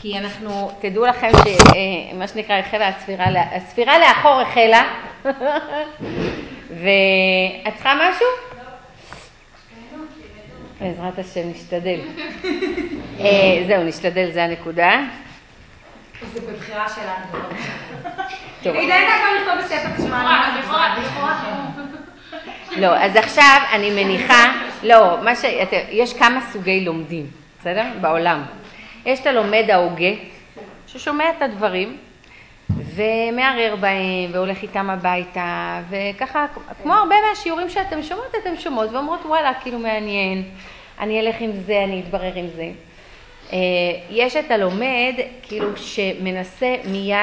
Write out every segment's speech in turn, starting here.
כי אנחנו, תדעו לכם שמה שנקרא החלה הספירה לאחור החלה. ואת צריכה משהו? לא. בעזרת השם, נשתדל. זהו, נשתדל, זה הנקודה. זה בבחירה שלנו. טוב. היא דיינה כבר לכתוב בספר תשמע. לא, אז עכשיו אני מניחה, לא, יש כמה סוגי לומדים, בסדר? בעולם. יש את הלומד ההוגה, ששומע את הדברים, ומערער בהם, והולך איתם הביתה, וככה, כמו הרבה מהשיעורים שאתם שומעות, אתם שומעות, ואומרות, וואלה, כאילו מעניין, אני אלך עם זה, אני אתברר עם זה. יש את הלומד, כאילו, שמנסה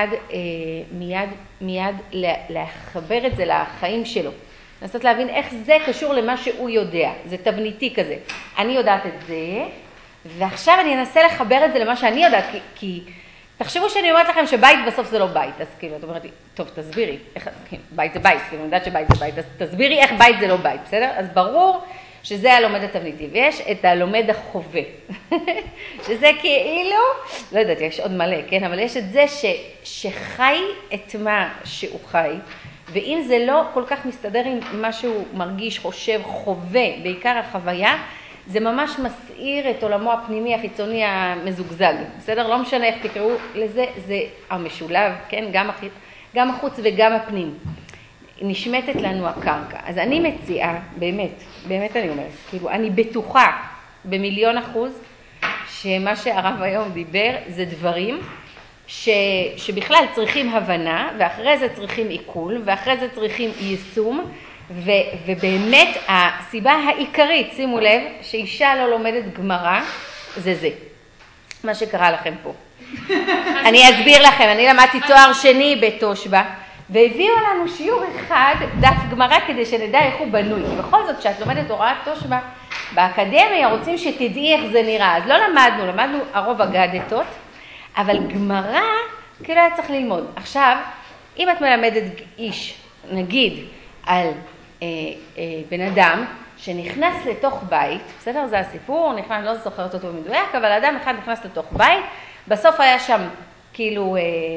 מיד לחבר את זה לחיים שלו. לנסות להבין איך זה קשור למה שהוא יודע. זה תבניתי כזה. אני יודעת את זה, ועכשיו אני אנסה לחבר את זה למה שאני יודעת, כי תחשבו שאני אומרת לכם שבית בסוף זה לא בית. אז כאילו, את אומרת לי, טוב, תסבירי, איך, בית זה בית, כאילו, אני יודעת שבית זה בית, אז תסבירי איך בית זה לא בית, בסדר? אז ברור שזה הלומד התבניתי, ויש את הלומד החווה, שזה כאילו, לא יודעת, יש עוד מלא, כן? אבל יש את זה שחי את מה שהוא חי, ואם זה לא כל כך מסתדר עם מה שהוא מרגיש, חושב, חווה, בעיקר החוויה, זה ממש מסעיר את עולמו הפנימי, החיצוני, המזוגזג. בסדר? לא משנה איך תקראו לזה, זה המשולב, כן? גם החוץ וגם הפנים. נשמטת לנו הקרקע. אז אני מציעה, באמת אני אומרת, כאילו, אני בטוחה ב1,000,000%, שמה שהרב היום דיבר זה דברים שבכלל צריכים הבנה, ואחרי זה צריכים עיכול, ואחרי זה צריכים יישום, ובאמת הסיבה העיקרית, שימו לב, שאישה לא לומדת גמרא, זה. מה שקרה לכם פה. אני אסביר לכם, אני למדתי תואר שני בתושבע, והביאו לנו שיעור אחד דף גמרא כדי שנדע איך הוא בנוי. בכל זאת, כשאת לומדת הוראת תושבע, באקדמיה רוצים שתדעי איך זה נראה. אז לא למדנו הרוב אגדתות, אבל גמרא כאילו היה צריך ללמוד. עכשיו, אם את מלמדת איש, נגיד, על בן אדם שנכנס לתוך בית, בסדר? זה הסיפור, אני לא זוכרת אותו במדויק, אבל אדם אחד נכנס לתוך בית, בסוף היה שם, כאילו,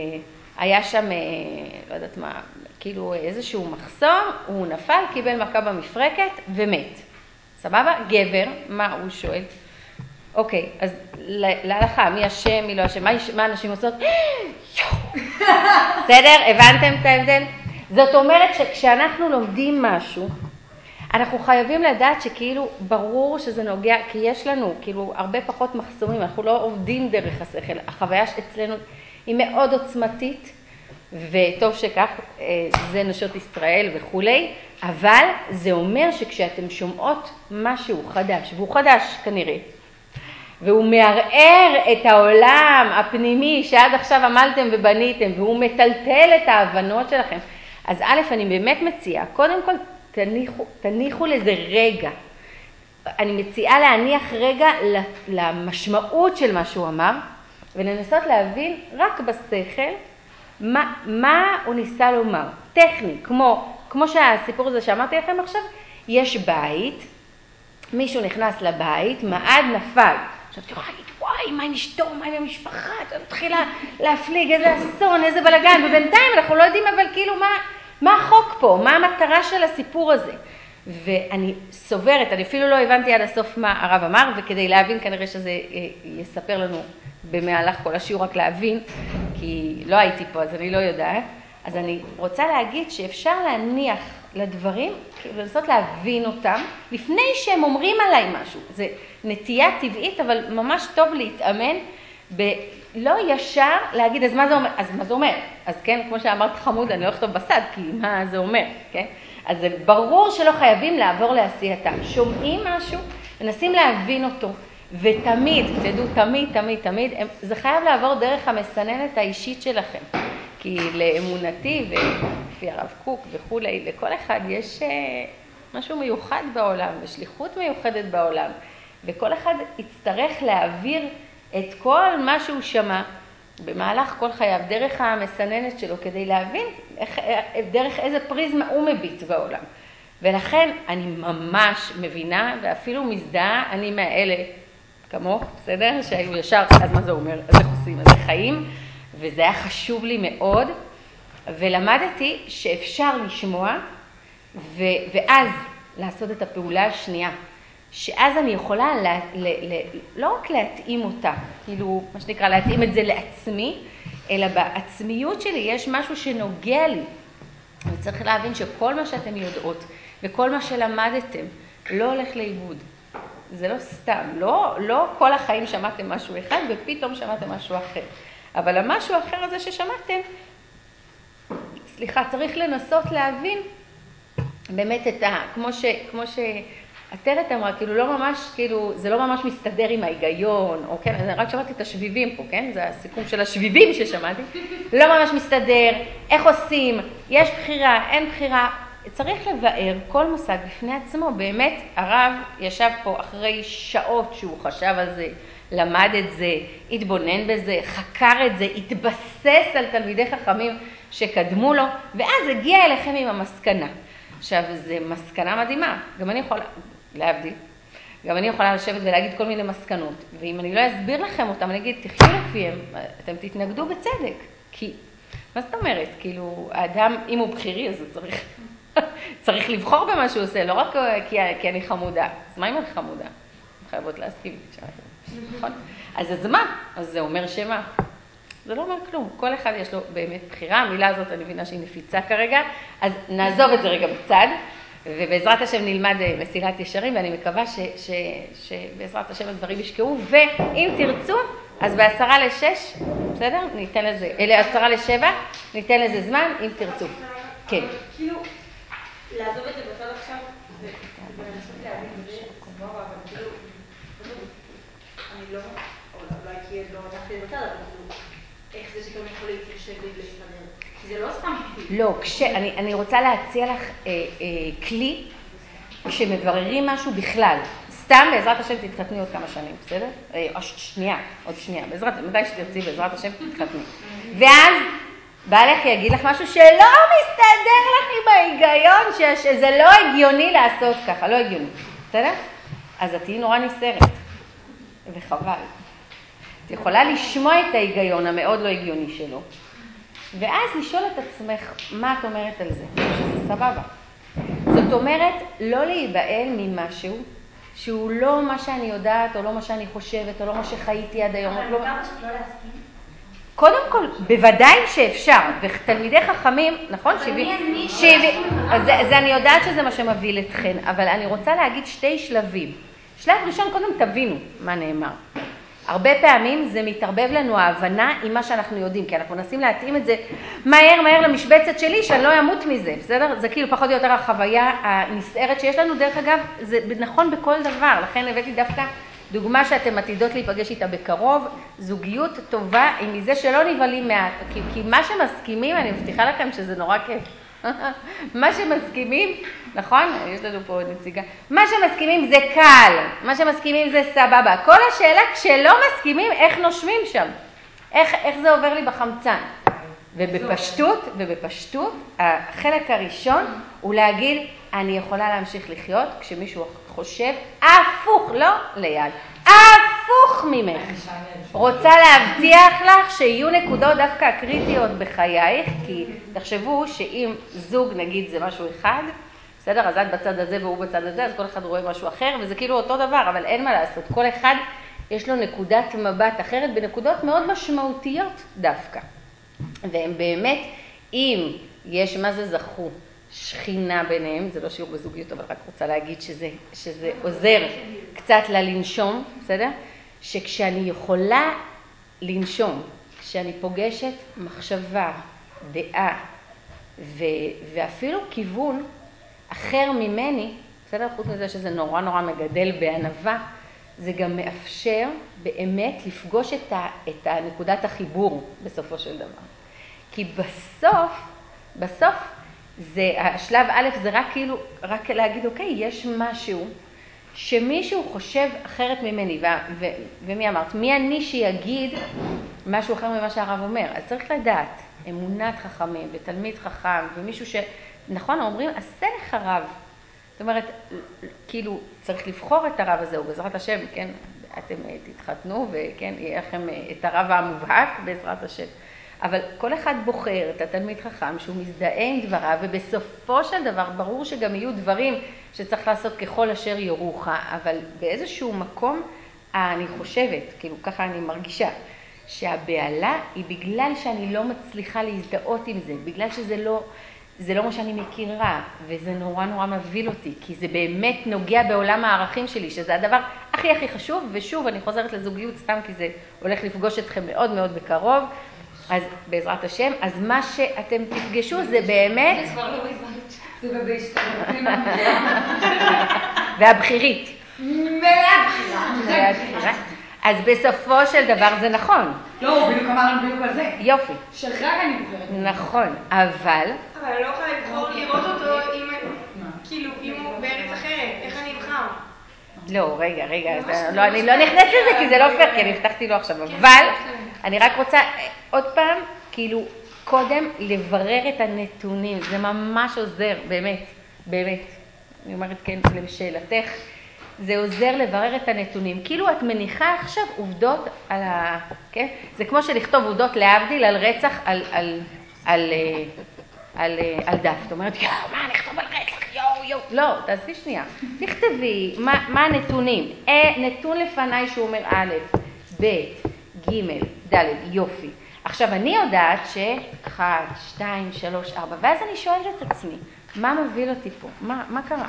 לא יודעת מה, כאילו איזשהו מחסום, הוא נפל, קיבל מכה במפרקת ומת. סבבה? גבר, מה הוא שואל? אוקיי, אז להלכה, מי אשם, מי לא אשם, מה אנשים עושות? בסדר? הבנתם את ההבדל? זאת אומרת שכשאנחנו לומדים משהו, אנחנו חייבים לדעת שכאילו ברור שזה נוגע, כי יש לנו כאילו הרבה פחות מחסומים, אנחנו לא עובדים דרך השכל, החוויה אצלנו היא מאוד עוצמתית, וטוב שכך, זה נשות ישראל וכולי, אבל זה אומר שכשאתם שומעות משהו חדש, והוא חדש כנראה, והוא מערער את העולם הפנימי שעד עכשיו עמלתם ובניתם, והוא מטלטל את ההבנות שלכם, אז א', אני באמת מציעה, קודם כל תניחו לזה רגע. אני מציעה להניח רגע למשמעות של מה שהוא אמר, ולנסות להבין רק בשכל מה הוא ניסה לומר. טכני, כמו שהסיפור הזה שאמרתי לכם עכשיו, יש בית, מישהו נכנס לבית, מעד נפל. עכשיו תראו, וואי, מה עם אשתו, מה עם המשפחה? מתחילה להפליג, איזה אסון, איזה בלגן, ובינתיים אנחנו לא יודעים אבל כאילו מה החוק פה, מה המטרה של הסיפור הזה. ואני סוברת, אני אפילו לא הבנתי עד הסוף מה הרב אמר, וכדי להבין כנראה שזה יספר לנו במהלך כל השיעור רק להבין, כי לא הייתי פה אז אני לא יודעת. אז אני רוצה להגיד שאפשר להניח לדברים, לנסות להבין אותם, לפני שהם אומרים עליי משהו. זה נטייה טבעית, אבל ממש טוב להתאמן, לא ישר להגיד, אז מה זה אומר? אז מה זה אומר? אז כן, כמו שאמרת חמוד, אני לא אכתוב בסד, כי מה זה אומר, כן? אז זה ברור שלא חייבים לעבור לעשייתם. שומעים משהו, מנסים להבין אותו, ותמיד, תדעו, תמיד, זה חייב לעבור דרך המסננת האישית שלכם. כי לאמונתי, ולפי הרב קוק וכולי, לכל אחד יש משהו מיוחד בעולם, ושליחות מיוחדת בעולם, וכל אחד יצטרך להעביר את כל מה שהוא שמע במהלך כל חייו, דרך המסננת שלו, כדי להבין דרך איזה פריזמה הוא מביט בעולם. ולכן אני ממש מבינה, ואפילו מזדהה, אני מהאלה, כמו, בסדר? שהיו ישר, אז מה זה אומר? אז זה חוסר. עושים. אז זה חיים, וזה היה חשוב לי מאוד, ולמדתי שאפשר לשמוע, ואז לעשות את הפעולה השנייה. שאז אני יכולה לא רק להתאים אותה, כאילו, מה שנקרא, להתאים את זה לעצמי, אלא בעצמיות שלי יש משהו שנוגע לי. אני צריך להבין שכל מה שאתם יודעות, וכל מה שלמדתם, לא הולך לאיבוד. זה לא סתם, לא כל החיים שמעתם משהו אחד, ופתאום שמעתם משהו אחר. אבל המשהו האחר הזה ששמעתם, סליחה, צריך לנסות להבין, באמת כמו שעטרת אמרה, כאילו לא ממש, כאילו, זה לא ממש מסתדר עם ההיגיון, או כן, אני רק שמעתי את השביבים פה, כן? זה הסיכום של השביבים ששמעתי. לא ממש מסתדר, איך עושים, יש בחירה, אין בחירה. צריך לבאר כל מושג בפני עצמו. באמת, הרב ישב פה אחרי שעות שהוא חשב על זה, למד את זה, התבונן בזה, חקר את זה, התבסס על תלמידי חכמים שקדמו לו, ואז הגיע אליכם עם המסקנה. עכשיו, זו מסקנה מדהימה. גם אני יכולה, להבדיל, גם אני יכולה לשבת ולהגיד כל מיני מסקנות. ואם אני לא אסביר לכם אותם, אני אגיד, תחיו לפיהם, אתם תתנגדו בצדק. כי, מה זאת אומרת? כאילו, האדם, אם הוא בחירי, אז הוא צריך לבחור במה שהוא עושה, לא רק כי אני חמודה. אז מה אם אני חמודה? חייבות להסכים. נכון? אז מה? אז זה אומר שמה? זה לא אומר כלום. כל אחד יש לו באמת בחירה. המילה הזאת אני מבינה שהיא נפיצה כרגע. אז נעזוב את זה רגע בצד. ובעזרת השם נלמד מסילת ישרים, ואני מקווה שבעזרת השם הדברים ישקעו. ואם תרצו, אז ב5:50, בסדר? ניתן לזה, 6:50, ניתן לזה זמן, אם תרצו. כן. כאילו, לעזוב את זה בצד עכשיו, ולנסות להבין בזה, סבבה, אבל כאילו, אני לא, אולי כי לא הלכתי בצד, אבל כאילו, איך זה שכאילו יכול להתיישב לי ולהסתדר? כי זה לא סתם. לא, אני רוצה להציע לך כלי, כשמבררים משהו בכלל. סתם בעזרת השם תתחתני עוד כמה שנים, בסדר? עוד שנייה, מתי שתרצי בעזרת השם תתחתני. ואז בעלך יגיד לך משהו שלא מסתדר לך עם ההיגיון, שזה לא הגיוני לעשות ככה, לא הגיוני, בסדר? אז את תהיי נורא נסערת, וחבל. את יכולה לשמוע את ההיגיון המאוד לא הגיוני שלו, ואז לשאול את עצמך מה את אומרת על זה, שזה סבבה. זאת אומרת, לא להיבהל ממשהו שהוא לא מה שאני יודעת, או לא מה שאני חושבת, או לא מה שחייתי עד היום. אבל גם פשוט לא להסכים. קודם כל, בוודאי שאפשר, ותלמידי חכמים, נכון? זה אני יודעת שזה מה שמביא אתכן, אבל אני רוצה להגיד שתי שלבים. שלב ראשון, קודם תבינו מה נאמר. הרבה פעמים זה מתערבב לנו ההבנה עם מה שאנחנו יודעים, כי אנחנו מנסים להתאים את זה מהר למשבצת שלי, שאני לא אמות מזה, בסדר? זה כאילו פחות או יותר החוויה הנסערת שיש לנו. דרך אגב, זה נכון בכל דבר, לכן הבאתי דווקא דוגמה שאתם עתידות להיפגש איתה בקרוב, זוגיות טובה עם מזה שלא נבהלים מעט, כי מה שמסכימים, אני מבטיחה לכם שזה נורא כיף. מה שמסכימים, נכון? יש לנו פה נציגה. מה שמסכימים זה קל, מה שמסכימים זה סבבה. כל השאלה כשלא מסכימים, איך נושמים שם? איך זה עובר לי בחמצן? ובפשטות, החלק הראשון הוא להגיד, אני יכולה להמשיך לחיות כשמישהו חושב הפוך, לא ליד, הפוך ממך. רוצה להבטיח לך שיהיו נקודות דווקא קריטיות בחייך, כי תחשבו שאם זוג נגיד זה משהו אחד, בסדר, אז את בצד הזה והוא בצד הזה, אז כל אחד רואה משהו אחר, וזה כאילו אותו דבר, אבל אין מה לעשות. כל אחד יש לו נקודת מבט אחרת בנקודות מאוד משמעותיות דווקא. והם באמת, אם יש מה זה זכו, שכינה ביניהם, זה לא שיעור בזוגיות, אבל רק רוצה להגיד שזה עוזר קצת ללנשום, בסדר? שכשאני יכולה לנשום, כשאני פוגשת מחשבה, דעה, ואפילו כיוון אחר ממני, בסדר? חוץ מזה שזה נורא מגדל בענווה, זה גם מאפשר באמת לפגוש את נקודת החיבור בסופו של דבר. כי בסוף, זה, השלב א' זה רק כאילו, רק להגיד, אוקיי, יש משהו שמישהו חושב אחרת ממני, ומי אמרת? מי אני שיגיד משהו אחר ממה שהרב אומר? אז צריך לדעת, אמונת חכמים ותלמיד חכם ומישהו נכון, אומרים, עשה לך רב. זאת אומרת, כאילו, צריך לבחור את הרב הזה, ובעזרת השם, כן, אתם תתחתנו, וכן, יהיה לכם את הרב המובהק בעזרת השם. אבל כל אחד בוחר את התלמיד חכם שהוא מזדהה עם דבריו, ובסופו של דבר ברור שגם יהיו דברים שצריך לעשות ככל אשר יורוך, אבל באיזשהו מקום אני חושבת, כאילו ככה אני מרגישה, שהבעלה היא בגלל שאני לא מצליחה להזדהות עם זה, בגלל זה לא מה שאני מכירה, וזה נורא נורא מביא אותי, כי זה באמת נוגע בעולם הערכים שלי, שזה הדבר הכי הכי חשוב, ושוב אני חוזרת לזוגיות סתם כי זה הולך לפגוש אתכם מאוד מאוד בקרוב, אז בעזרת השם, אז מה שאתם תפגשו זה באמת... זה כבר לא בזאת, זה בהשתנות. והבחירית. מהבחירה. אז בסופו של דבר זה נכון. לא, בדיוק אמרנו בדיוק על זה. יופי. שרק אני בוחרת. נכון, אבל... אבל אני לא יכולה לבחור לראות אותו כאילו, אם הוא בארץ אחרת, איך אני אבחר? לא, רגע, אני לא נכנסת לזה כי זה לא פייר, כי אני הבטחתי לו עכשיו, אבל אני רק רוצה עוד פעם, כאילו, קודם לברר את הנתונים, זה ממש עוזר, באמת, באמת, אני אומרת כן לשאלתך, זה עוזר לברר את הנתונים, כאילו את מניחה עכשיו עובדות על כן? זה כמו שלכתוב עובדות להבדיל על רצח, על דף, זאת אומרת, מה נכתוב על רצח, יו, לא, תעשי שנייה, תכתבי, מה הנתונים, נתון לפניי שהוא אומר א', ב', ג', ד', יופי. עכשיו אני יודעת ש1, 2, 3, 4, ואז אני שואלת את עצמי, מה מביא אותי פה? מה קרה?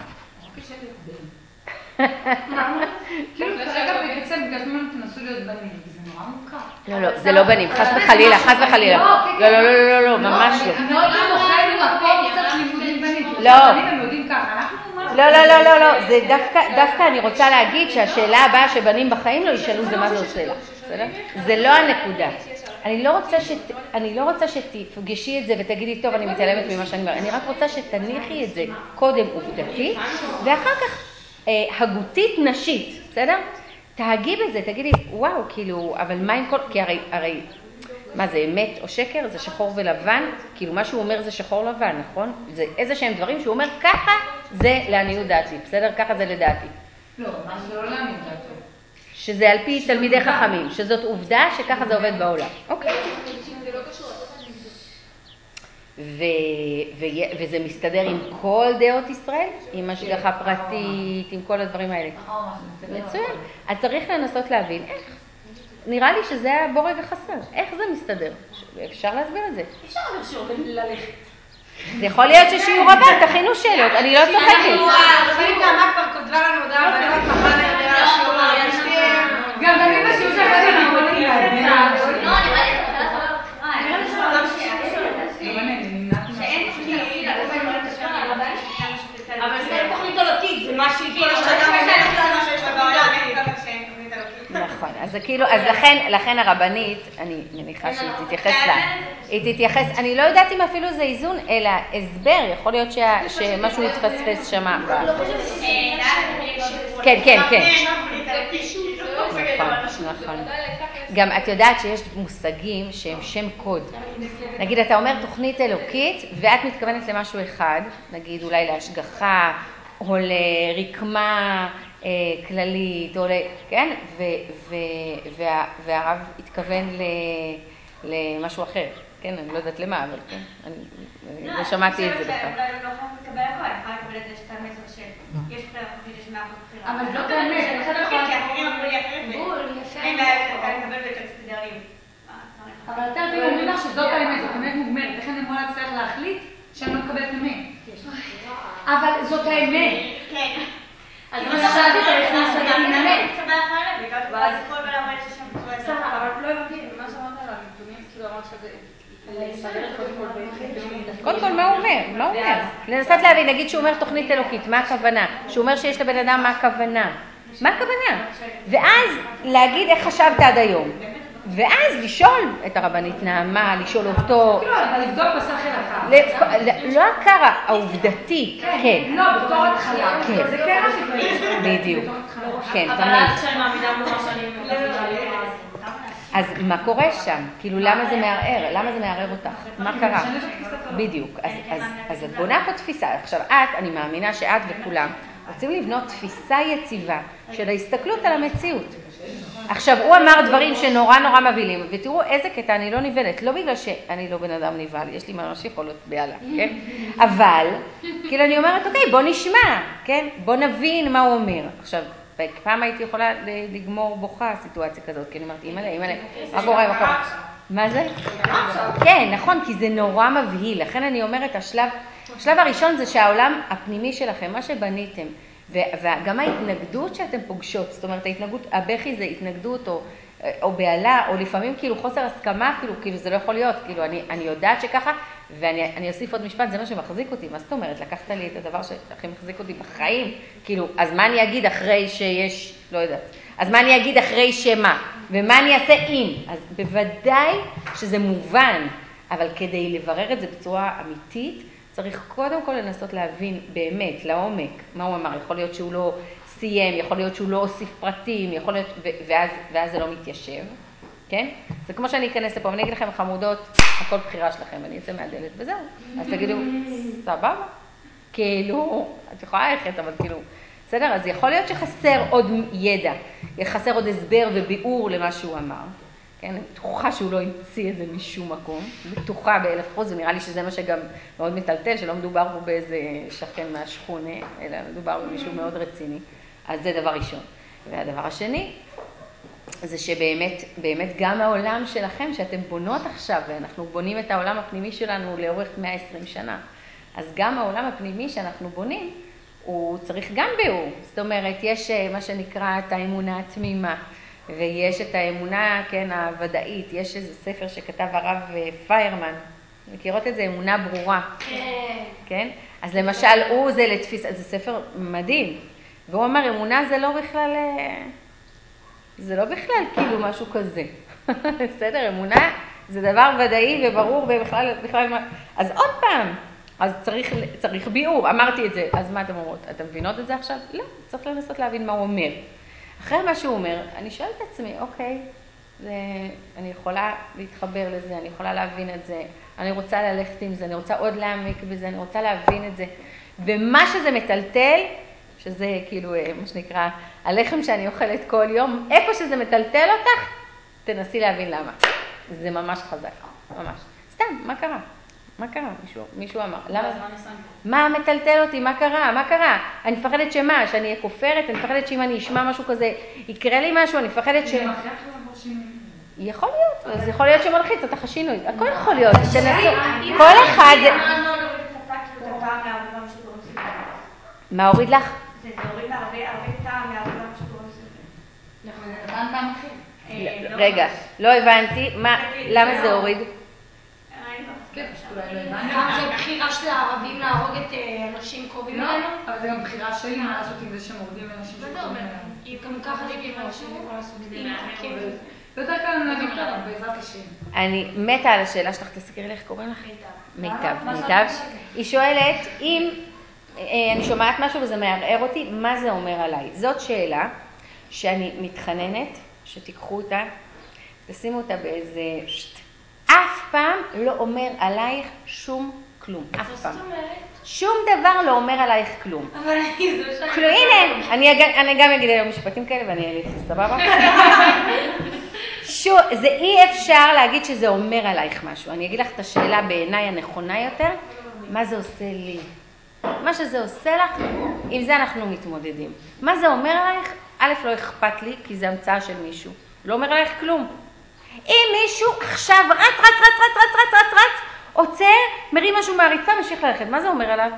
כאילו כרגע בעצם בגלל שאתם תנסו להיות בנים, זה נורא מוכר. לא, זה לא בנים, חס וחלילה, חס וחלילה. לא, ממש לא. מאוד מוכרנו מקום קצת לימודים בנים. לא. בנים הם יודעים ככה, לא, זה דווקא אני רוצה להגיד שהשאלה הבאה שבנים בחיים לא ישאלו זה מה זה עושה לה. זה לא הנקודה. אני לא רוצה שתפגשי את זה ותגידי, טוב, אני מתעלמת ממה שאני אומרת. אני רק רוצה שתניחי את זה קודם עובדתית, ואחר כך הגותית נשית, בסדר? תהגי בזה, תגידי, וואו, כאילו, אבל מה עם כל... כי הרי, מה זה, אמת או שקר? זה שחור ולבן? כאילו, מה שהוא אומר זה שחור לבן, נכון? זה איזה שהם דברים שהוא אומר, ככה זה לעניות דעתי, בסדר? ככה זה לדעתי. לא, מה זה לא לעניות דעתי. שזה על פי תלמידי חכמים, שזאת עובדה שככה זה עובד בעולם. אוקיי. וזה מסתדר עם כל דעות ישראל, עם השגחה פרטית, עם כל הדברים האלה. מצוין. אז צריך לנסות להבין איך. נראה לי שזה הבורג החסר. איך זה מסתדר? אפשר להסביר את זה. אפשר לרשום ללכת. זה יכול להיות ששיעור הבא, תכינו שאלות, אני לא צוחקת. הרבנית נעמה כבר כותבה לנו הודעה, אבל לא מחר אני יודע שיעור הבא. גם אני בשיעור של הבא אנחנו לא נראה. לא, אני ראיתי את אבל זה לא תוכנית אלוקית, זה מה שהיא כל השנה נכון, אז זה כאילו, אז לכן הרבנית, אני מניחה שהיא תתייחס לה, היא תתייחס, אני לא יודעת אם אפילו זה איזון, אלא הסבר, יכול להיות שמשהו יתפספס שמה. כן. נכון. גם את יודעת שיש מושגים שהם שם קוד. נגיד, אתה אומר תוכנית אלוקית, ואת מתכוונת למשהו אחד, נגיד אולי להשגחה, או לרקמה כללית, או כן? והרב התכוון למשהו אחר. כן, אני לא יודעת למה, אבל כן, אני לא שמעתי את זה בכלל. אולי לא יכולים לקבל הכל, אני יכולה לקבל את זה שאתה מסר שיש בחירה חופשית, יש 100% בחירה. אבל זאת האמת, איך אתה יכולה... כי אחרים אמרו לי אחרת. בול, יפה. אין בעיה, אני מקבל את הסדרים. אבל אתם אומרים לך שזאת האמת, זאת אמת מוגמרת. איך אני אמורה להצליח להחליט שאני לא מקבלת אמת? אבל זאת האמת. כן. אז מה שאלתי את איך לעשות את האמת? ואז כל בן אמרת ששם בצורה בסדר, אבל לא הבנתי, מה שאמרת על הנתונים, כאילו אמרת שזה... קודם כל, מה הוא אומר? לנסות להבין, נגיד שהוא אומר תוכנית אלוקית, מה הכוונה? שהוא אומר שיש לבן אדם מה הכוונה? מה הכוונה? ואז להגיד איך חשבת עד היום. ואז לשאול את הרבנית נעמה, לשאול אותו... אבל לבדוק בשכל אחד. לא הכרה, העובדתי, כן. לא, בתור התחלה. כן. זה כן הכי בדיוק. כן, אבל אז כשאני מעמידה מול מה שאני מקבלת. אז מה קורה שם? כאילו, למה זה מערער? למה זה מערער אותך? מה קרה? בדיוק. אז את בונה פה תפיסה. עכשיו, אני מאמינה שאת וכולם רוצים לבנות תפיסה יציבה של ההסתכלות על המציאות. עכשיו, הוא אמר דברים שנורא נורא מבהילים, ותראו איזה קטע, אני לא נבלת, לא בגלל שאני לא בן אדם נבהל, יש לי ממש יכולות בעלה, כן? אבל, כאילו אני אומרת, אוקיי, בוא נשמע, כן? בוא נבין מה הוא אומר. עכשיו, פעם הייתי יכולה לגמור בוכה סיטואציה כזאת, כי אני אמרתי, אימא'לה, מה קורה, מה קורה? מה זה? כן, נכון, כי זה נורא מבהיל, לכן אני אומרת, השלב הראשון זה שהעולם הפנימי שלכם, מה שבניתם, וגם ההתנגדות שאתם פוגשות, זאת אומרת, ההתנגדות, הבכי זה התנגדות או בעלה, או לפעמים כאילו חוסר הסכמה, כאילו זה לא יכול להיות, כאילו אני יודעת שככה, ואני אוסיף עוד משפט, זה מה שמחזיק אותי, מה זאת אומרת? לקחת לי את הדבר שהכי מחזיק אותי בחיים, כאילו, אז מה אני אגיד אחרי שיש, לא יודעת, אז מה אני אגיד אחרי שמה, ומה אני אעשה אם, אז בוודאי שזה מובן, אבל כדי לברר את זה בצורה אמיתית, צריך קודם כל לנסות להבין באמת, לעומק, מה הוא אמר. יכול להיות שהוא לא סיים, יכול להיות שהוא לא הוסיף פרטים, יכול להיות, ואז זה לא מתיישב, כן? זה כמו שאני אכנס לפה, ואני אגיד לכם, חמודות, הכל בחירה שלכם, אני אצא מהדלת, וזהו. אז תגידו, סבבה? כאילו, את יכולה ללכת, אבל כאילו, בסדר? אז יכול להיות שחסר עוד ידע, חסר עוד הסבר וביאור למה שהוא אמר. כן, אני בטוחה שהוא לא המציא את זה משום מקום, בטוחה ב1000%, ונראה לי שזה מה שגם מאוד מטלטל, שלא מדובר פה באיזה שכן מהשכונה, אלא מדובר במישהו מאוד רציני. אז זה דבר ראשון. והדבר השני, זה שבאמת, באמת גם העולם שלכם, שאתם בונות עכשיו, ואנחנו בונים את העולם הפנימי שלנו לאורך 120 שנה, אז גם העולם הפנימי שאנחנו בונים, הוא צריך גם ביאור. זאת אומרת, יש מה שנקרא את האמונה התמימה, ויש את האמונה, כן, הוודאית. יש איזה ספר שכתב הרב פיירמן, מכירות את זה, אמונה ברורה. כן? אז למשל, זה לתפיסה, זה ספר מדהים. והוא אמר, אמונה זה לא בכלל כאילו משהו כזה. בסדר, אמונה זה דבר ודאי וברור ובכלל, אז עוד פעם, אז צריך ביאור, אמרתי את זה, אז מה אתם אומרות? אתם מבינות את זה עכשיו? לא, צריך לנסות להבין מה הוא אומר. אחרי מה שהוא אומר, אני שואלת את עצמי, אוקיי, אני יכולה להתחבר לזה, אני יכולה להבין את זה, אני רוצה ללכת עם זה, אני רוצה עוד להעמיק בזה, אני רוצה להבין את זה. ומה שזה מטלטל, שזה כאילו, מה שנקרא, הלחם שאני אוכלת כל יום, איפה שזה מטלטל אותך, תנסי להבין למה. זה ממש חזק, ממש. סתם, מה קרה? מה קרה? מישהו אמר. למה? מה מטלטל אותי? מה קרה? מה קרה? אני מפחדת שמה? שאני אהיה כופרת? אני מפחדת שאם אני אשמע משהו כזה, יקרה לי משהו? אני מפחדת יכול להיות. אז יכול להיות שמלחיץ אותך השינוי. הכל יכול להיות. כל אחד... מה הוריד לך? זה הוריד לה הרבה טעם מהעבודה משהו נכון, זה נתן פעם אחרת. רגע, לא הבנתי. למה זה הוריד? גם זה בחירה של הערבים להרוג את אנשים קרובים אלינו? אבל זה גם בחירה שלי מה לעשות עם זה שמורדים לאנשים שקרובים אלינו. גם ככה זה בחירה שלי מה לעשות עם זה. יותר קל להגיד ככה, בעזרת השם. אני מתה על השאלה שלך, תזכירי לי איך קוראים לך? מיטב. היא שואלת, אם אני שומעת משהו וזה מערער אותי, מה זה אומר עליי? זאת שאלה שאני מתחננת, שתיקחו אותה, תשימו אותה באיזה... אף פעם לא אומר עלייך שום כלום, אף פעם. שום דבר לא אומר עלייך כלום. אבל אני זו שאני... הנה, אני גם אגיד היום משפטים כאלה ואני אעליך, סבבה? זה אי אפשר להגיד שזה אומר עלייך משהו. אני אגיד לך את השאלה בעיניי הנכונה יותר, מה זה עושה לי? מה שזה עושה לך, עם זה אנחנו מתמודדים. מה זה אומר עלייך? א', לא אכפת לי, כי זה המצאה של מישהו. לא אומר עלייך כלום. אם מישהו עכשיו רץ, עוצר, מרים משהו מהרצפה, ממשיך ללכת. מה זה אומר עליו?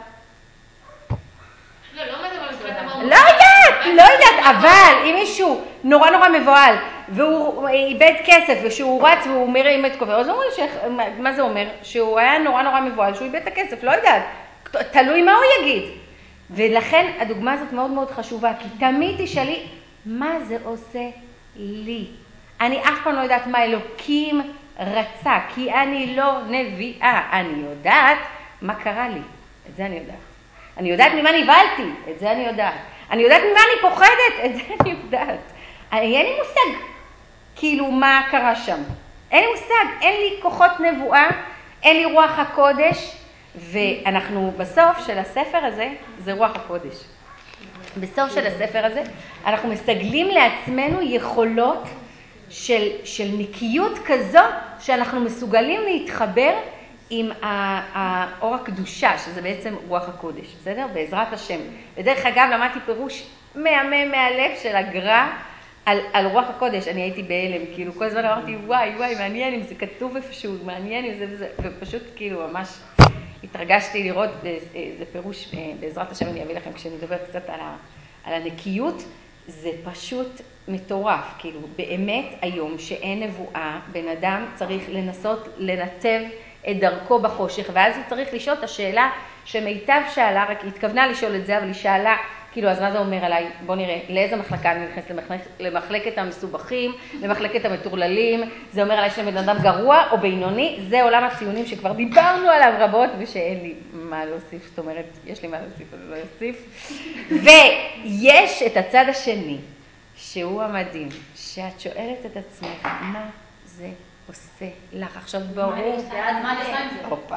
לא יודעת, אבל אם מישהו נורא מבועל, והוא איבד כסף, ושהוא רץ והוא מרים את כובע, אז אומרים מה זה אומר? שהוא היה נורא מבועל, שהוא איבד את הכסף, לא יודעת. תלוי מה הוא יגיד. ולכן הדוגמה הזאת מאוד מאוד חשובה, כי תמיד תשאלי, מה זה עושה לי? אני אף פעם לא יודעת מה אלוקים רצה, כי אני לא נביאה. אני יודעת מה קרה לי, את זה אני יודעת. אני יודעת ממה נבהלתי, את זה אני יודעת. אני יודעת ממה אני פוחדת, את זה אני יודעת. אין לי מושג, כאילו מה קרה שם. אין לי מושג, אין לי כוחות נבואה, אין לי רוח הקודש, ואנחנו בסוף של הספר הזה, זה רוח הקודש. בסוף של הספר הזה, אנחנו מסגלים לעצמנו יכולות של נקיות כזו, שאנחנו מסוגלים להתחבר עם האור הקדושה, שזה בעצם רוח הקודש, בסדר? בעזרת השם. ודרך אגב, למדתי פירוש מהמם מהלב של הגר"א על רוח הקודש. אני הייתי בהלם, כאילו כל הזמן אמרתי, וואי, מעניין אם זה כתוב איפשהו, מעניין אם זה וזה, ופשוט כאילו ממש התרגשתי לראות, זה פירוש, בעזרת השם אני אביא לכם כשאני אדבר קצת על הנקיות, זה פשוט מטורף, כאילו באמת היום שאין נבואה, בן אדם צריך לנסות לנתב את דרכו בחושך, ואז הוא צריך לשאול את השאלה שמיטב שאלה, רק היא התכוונה לשאול את זה, אבל היא שאלה, כאילו, אז מה זה אומר עליי? בוא נראה, לאיזה מחלקה אני נכנסת? למחלקת המסובכים, למחלקת המטורללים, זה אומר עליי שאני בן אדם גרוע או בינוני, זה עולם הציונים שכבר דיברנו עליו רבות, ושאין לי מה להוסיף, זאת אומרת, יש לי מה להוסיף, אבל לא אוסיף. ויש את הצד השני, שהוא המדהים, שאת שואלת את עצמך, מה זה עושה לך עכשיו ברור? מה אני עושה עם זה? הופה.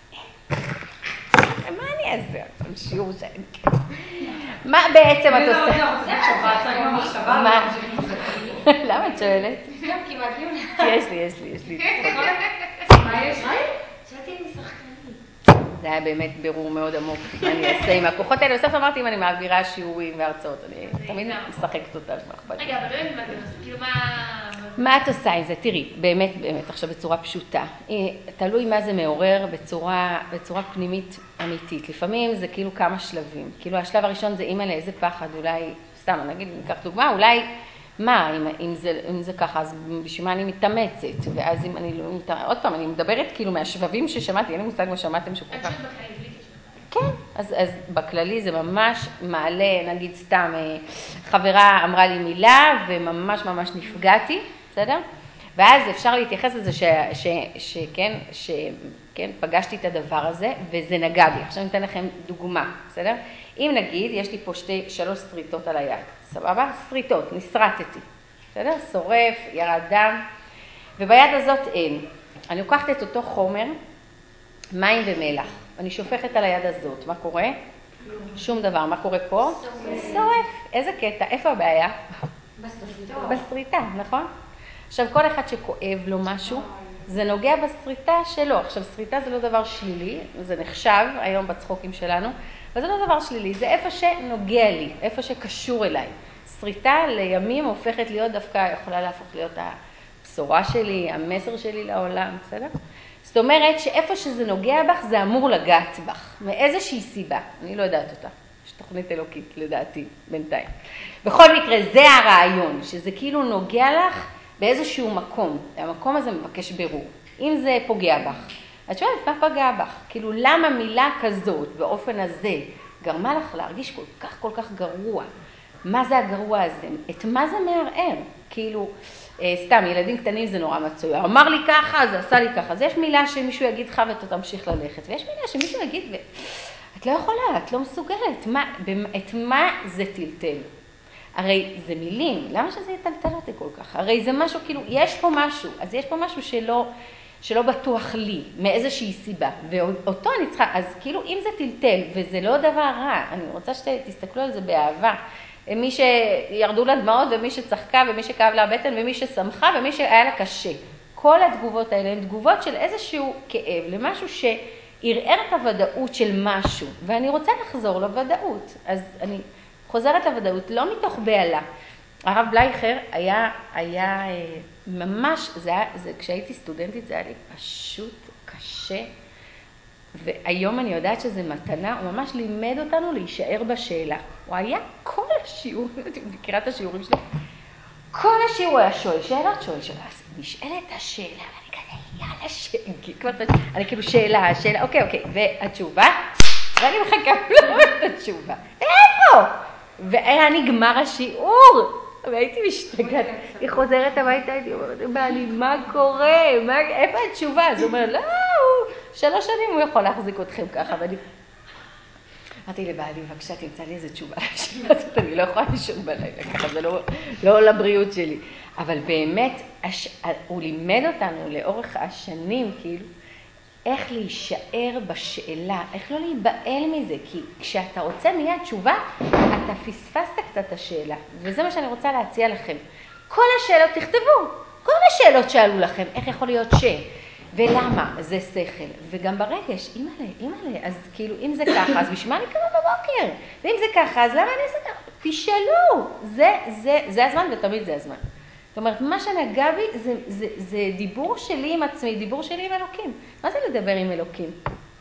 מה אני אעשה? שיעור שאני... מה בעצם את עושה? מה? למה את שואלת? כי מגיעים לי. יש לי. מה יש? שאלתי אם היא שחקנית. זה היה באמת בירור מאוד עמוק, מה אני אעשה עם הכוחות האלה. בסוף אמרתי אם אני מעבירה שיעורים והרצאות, אני תמיד משחקת אותה. רגע, אבל לא יודעת מה זה, כאילו מה את עושה עם זה? תראי, באמת, עכשיו בצורה פשוטה. תלוי מה זה מעורר בצורה פנימית אמיתית. לפעמים זה כאילו כמה שלבים. כאילו השלב הראשון זה אימא לאיזה פחד, אולי, סתם, נגיד, ניקח דוגמה, אולי, מה, אם זה ככה, אז בשביל מה אני מתאמצת? ואז אם אני לא מתאמצת, עוד פעם, אני מדברת כאילו מהשבבים ששמעתי, אין לי מושג מה שמעתם שכל כך. כן, אז בכללי זה ממש מעלה, נגיד סתם, חברה אמרה לי מילה וממש נפגעתי, בסדר? ואז אפשר להתייחס לזה שכן, פגשתי את הדבר הזה וזה נגע בי. עכשיו אני אתן לכם דוגמה, בסדר? אם נגיד, יש לי פה 3 סריטות על היד, סבבה? סריטות, נסרטתי, בסדר? שורף, ירד דם, וביד הזאת אין. אני לוקחת את אותו חומר, מים ומלח. אני שופכת על היד הזאת, מה קורה? שום דבר, מה קורה פה? שורף. איזה קטע, איפה הבעיה? בסריטה, נכון? עכשיו, כל אחד שכואב לו משהו, זה נוגע בסריטה שלו. עכשיו, סריטה זה לא דבר שלילי, זה נחשב היום בצחוקים שלנו, אבל זה לא דבר שלילי, זה איפה שנוגע לי, איפה שקשור אליי. סריטה לימים הופכת להיות דווקא, יכולה להפוך להיות הבשורה שלי, המסר שלי לעולם, בסדר? זאת אומרת שאיפה שזה נוגע בך, זה אמור לגעת בך, מאיזושהי סיבה, אני לא יודעת אותה, יש תוכנית אלוקית לדעתי, בינתיים. בכל מקרה, זה הרעיון, שזה כאילו נוגע לך באיזשהו מקום, והמקום הזה מבקש בירור. אם זה פוגע בך, את שואלת, מה פגע בך? כאילו, למה מילה כזאת, באופן הזה, גרמה לך להרגיש כל כך גרוע? מה זה הגרוע הזה? את מה זה מערער? כאילו, סתם, ילדים קטנים זה נורא מצוי. אמר לי ככה, זה עשה לי ככה. אז יש מילה שמישהו יגיד לך ואתה תמשיך ללכת. ויש מילה שמישהו יגיד, את לא יכולה, את לא מסוגלת. את מה זה טלטל? הרי זה מילים, למה שזה יטלטל אותי כל כך? הרי זה משהו, כאילו, יש פה משהו. אז יש פה משהו שלא בטוח לי, מאיזושהי סיבה. ואותו אני צריכה, אז כאילו, אם זה טלטל, וזה לא דבר רע, אני רוצה שתסתכלו על זה באהבה. מי שירדו לה דמעות, ומי שצחקה, ומי שכאב לה הבטן, ומי ששמחה, ומי שהיה לה קשה. כל התגובות האלה הן תגובות של איזשהו כאב, למשהו שערער את הוודאות של משהו, ואני רוצה לחזור לוודאות. אז אני חוזרת לוודאות, לא מתוך בעלה. הרב בלייכר היה ממש, כשהייתי סטודנטית זה היה לי פשוט קשה, והיום אני יודעת שזה מתנה, הוא ממש לימד אותנו להישאר בשאלה. הוא היה כל השיעור, אני מכירה את השיעורים שלי, כל השיעור היה שואל, אז נשאלת השאלה, ואני כזה, יאללה שאלה, אני כאילו שאלה, אוקיי, והתשובה, ואני מחכה לו את התשובה, איפה? והיה נגמר השיעור, והייתי משתגעת, היא חוזרת הביתה, הייתי אומרת, בעלי, מה קורה? איפה התשובה? אז הוא אומר, לא, 3 שנים הוא יכול להחזיק אתכם ככה, ואני... אמרתי לבעלי, בבקשה, תמצא לי איזה תשובה, אני לא יכולה לישון בלילה, ככה זה לא לבריאות שלי. אבל באמת, הוא לימד אותנו לאורך השנים, כאילו, איך להישאר בשאלה, איך לא להיבעל מזה, כי כשאתה רוצה מיד תשובה, אתה פספסת קצת את השאלה, וזה מה שאני רוצה להציע לכם. כל השאלות תכתבו, כל השאלות שעלו לכם, איך יכול להיות ולמה, זה שכל, וגם ברגש, אימא'לה, אז כאילו אם זה ככה, אז בשביל מה אני קמה בבוקר? ואם זה ככה, אז למה אני עושה ככה? תשאלו, זה הזמן ותמיד זה הזמן. זאת אומרת, מה שנגע בי זה דיבור שלי עם עצמי, דיבור שלי עם אלוקים. מה זה לדבר עם אלוקים?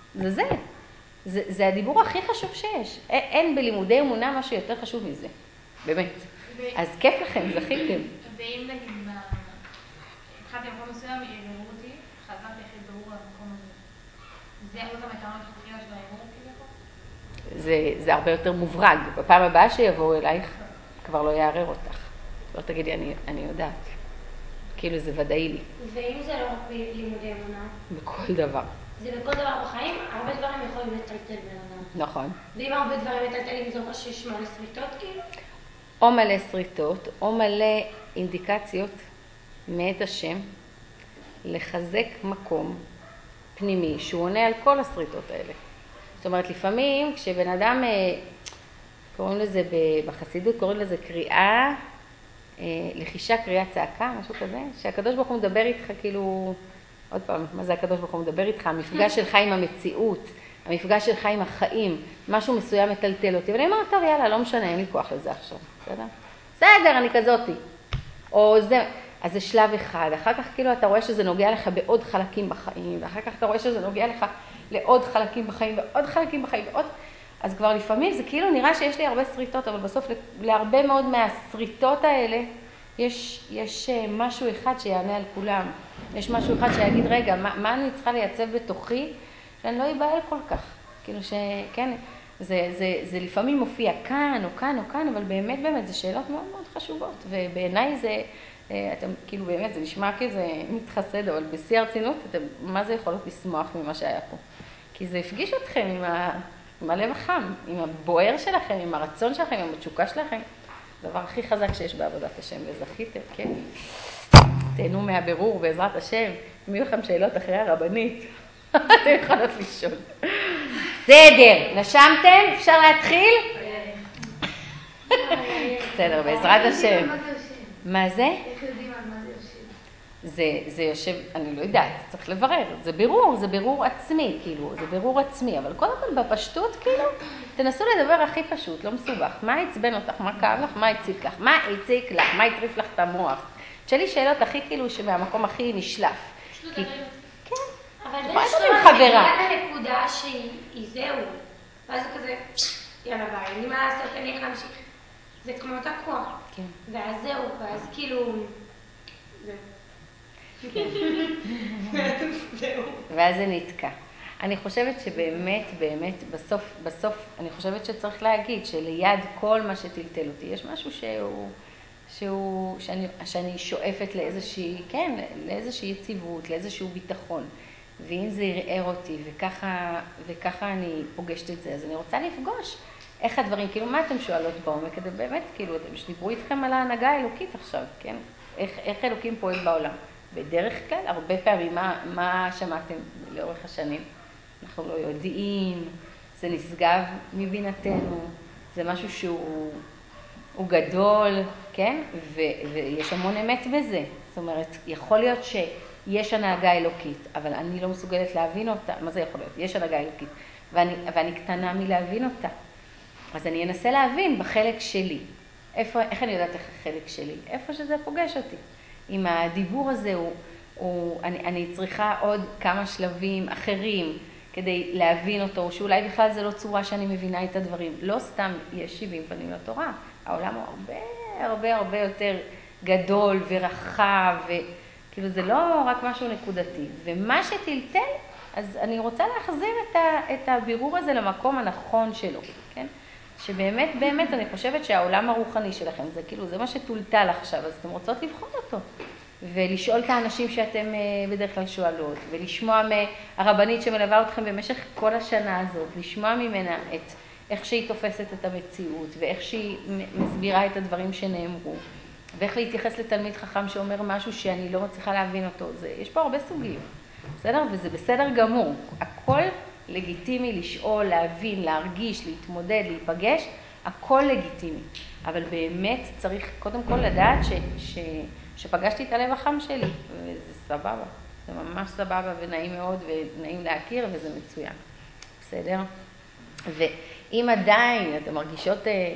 זה הדיבור הכי חשוב שיש. אין בלימודי אמונה משהו יותר חשוב מזה. באמת. אז כיף לכם, זכיתם. ואם נגיד, התחלתי במקום מסוים, יראו אותי, חזרתי הכי ברור למקום הזה. זה עוד המטרה התחילה של האירור כביכול? זה הרבה יותר מוברג. בפעם הבאה שיבואו אלייך, כבר לא יערר אותך. לא תגידי, אני יודעת. כאילו זה ודאי לי. ואם זה לא רק בלימודי אמונה? בכל דבר. זה בכל דבר בחיים, הרבה דברים יכולים לטלטל בן אדם. נכון. ואם הרבה דברים מטלטלים, זה אומר שיש מלא שריטות כאילו? או מלא שריטות, או מלא אינדיקציות מאת השם, לחזק מקום פנימי שהוא עונה על כל השריטות האלה. זאת אומרת, לפעמים כשבן אדם, קוראים לזה בחסידות, קוראים לזה קריאה, לחישה, קריאה, צעקה, משהו כזה, שהקדוש ברוך הוא מדבר איתך כאילו, עוד פעם, מה זה הקדוש ברוך הוא מדבר איתך? המפגש שלך עם המציאות, המפגש שלך עם החיים, משהו מסוים מטלטל אותי, ואני אומרת, טוב, יאללה, לא משנה, אין לי כוח לזה עכשיו, בסדר? בסדר, אני כזאתי. או זה, אז זה שלב אחד, אחר כך כאילו אתה רואה שזה נוגע לך בעוד חלקים בחיים, ואחר כך אתה רואה שזה נוגע לך לעוד חלקים בחיים, ועוד חלקים בחיים, ועוד... אז כבר לפעמים זה כאילו נראה שיש לי הרבה שריטות, אבל בסוף להרבה מאוד מהשריטות האלה, יש משהו אחד שיענה על כולם. יש משהו אחד שיגיד, רגע, מה אני צריכה לייצב בתוכי, שאני לא אבעל כל כך. כאילו שכן, זה לפעמים מופיע כאן או כאן או כאן, אבל באמת זה שאלות מאוד מאוד חשובות. ובעיניי זה, אתם כאילו באמת, זה נשמע כזה מתחסד, אבל בשיא הרצינות, מה זה יכולות לשמוח ממה שהיה פה? כי זה הפגיש אתכם עם הלב החם, עם הבוער שלכם, עם הרצון שלכם, עם התשוקה שלכם. הדבר הכי חזק שיש בעבודת השם, וזכיתם, כן? תהנו מהבירור בעזרת השם. אם יהיו לכם שאלות אחרי הרבנית, אתם יכולות לשאול. בסדר, נשמתם? אפשר להתחיל? בסדר, בעזרת השם. מה זה? איך יודעים על מה זה יושב? זה יושב, אני לא יודעת, צריך לברר. זה בירור עצמי, כאילו, זה בירור עצמי. אבל קודם כל בפשטות, כאילו, תנסו לדבר הכי פשוט, לא מסובך. מה עצבן אותך? מה כאב לך? מה הציק לך? מה הציק לך? מה הטריף לך את המוח? תשאלי שאלות הכי כאילו שמהמקום הכי נשלף. כן. אבל יכולה יש להיות עם חברה. הנקודה שהיא זהו. ואז זה כזה, יאללה ביי, אין לי מה לעשות, אין לי איך להמשיך. זה כמו תקוע. כן. ואז זהו, ואז כאילו... זהו. ואז זה נתקע. אני חושבת שבאמת, בסוף, אני חושבת שצריך להגיד שליד כל מה שטלטל אותי, יש משהו שאני שואפת לאיזושהי, כן, לאיזושהי יציבות, לאיזשהו ביטחון. ואם זה ירער אותי, וככה אני פוגשת את זה, אז אני רוצה לפגוש איך הדברים, כאילו, מה אתם שואלות בעומק? כדי באמת, כאילו, אתם שדיברו איתכם על ההנהגה האלוקית עכשיו, כן? איך אלוקים פועל בעולם? בדרך כלל, הרבה פעמים, מה שמעתם לאורך השנים? אנחנו לא יודעים, זה נשגב מבינתנו, זה משהו שהוא גדול, כן? ויש המון אמת בזה. זאת אומרת, יכול להיות שיש הנהגה אלוקית, אבל אני לא מסוגלת להבין אותה. מה זה יכול להיות? יש הנהגה אלוקית, ואני קטנה מלהבין אותה. אז אני אנסה להבין בחלק שלי. איך אני יודעת איך החלק שלי? איפה שזה פוגש אותי. אם הדיבור הזה אני צריכה עוד כמה שלבים אחרים כדי להבין אותו, שאולי בכלל זה לא צורה שאני מבינה את הדברים. לא סתם יש 70 פנים לתורה. העולם הוא הרבה יותר גדול ורחב, וכאילו זה לא רק משהו נקודתי. ומה שטלטל, אז אני רוצה להחזיר את הבירור הזה למקום הנכון שלו, כן? שבאמת אני חושבת שהעולם הרוחני שלכם, זה כאילו, זה מה שטולטל עכשיו, אז אתם רוצות לבחון אותו. ולשאול את האנשים שאתם בדרך כלל שואלות, ולשמוע מהרבנית שמלווה אתכם במשך כל השנה הזאת, לשמוע ממנה איך שהיא תופסת את המציאות, ואיך שהיא מסבירה את הדברים שנאמרו, ואיך להתייחס לתלמיד חכם שאומר משהו שאני לא מצליחה להבין אותו. יש פה הרבה סוגים. בסדר? וזה בסדר גמור. הכל לגיטימי לשאול, להבין, להרגיש, להתמודד, להיפגש, הכל לגיטימי. אבל באמת צריך קודם כל לדעת שפגשתי את הלב החם שלי, וזה סבבה. זה ממש סבבה ונעים מאוד ונעים להכיר וזה מצוין. בסדר? ואם עדיין אתם מרגישות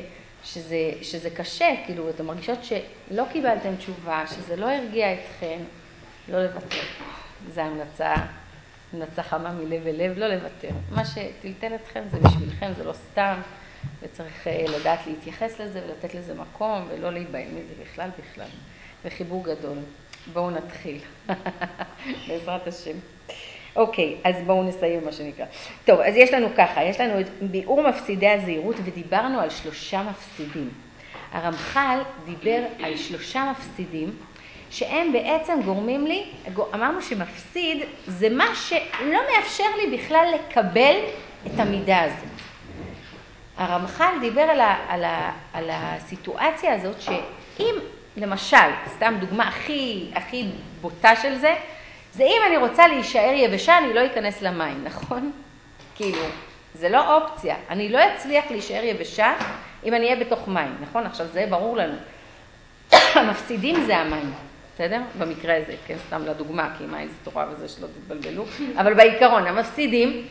שזה קשה, כאילו אתם מרגישות שלא קיבלתם תשובה, שזה לא הרגיע אתכם, לא לוותר. זו המלצה חמה מלב אל לב, לא לוותר. מה שטלטל אתכם זה בשבילכם, זה לא סתם, וצריך לדעת להתייחס לזה ולתת לזה מקום ולא להיבהל מזה בכלל. וחיבור גדול. בואו נתחיל. בעזרת השם. אוקיי, אז בואו נסיים מה שנקרא. טוב, אז יש לנו ככה, יש לנו את ביאור מפסידי הזהירות ודיברנו על 3 מפסידים. הרמח"ל דיבר על 3 מפסידים שהם בעצם גורמים לי, אמרנו שמפסיד זה מה שלא מאפשר לי בכלל לקבל את המידה הזאת. הרמח"ל דיבר על הסיטואציה הזאת שאם למשל, סתם דוגמה הכי בוטה של זה, זה אם אני רוצה להישאר יבשה, אני לא אכנס למים, נכון? כאילו, זה לא אופציה. אני לא אצליח להישאר יבשה אם אני אהיה בתוך מים, נכון? עכשיו זה ברור לנו. המפסידים זה המים, בסדר? במקרה הזה, כן, סתם לדוגמה, כי מים זה תורה וזה שלא תתבלבלו. אבל בעיקרון, המפסידים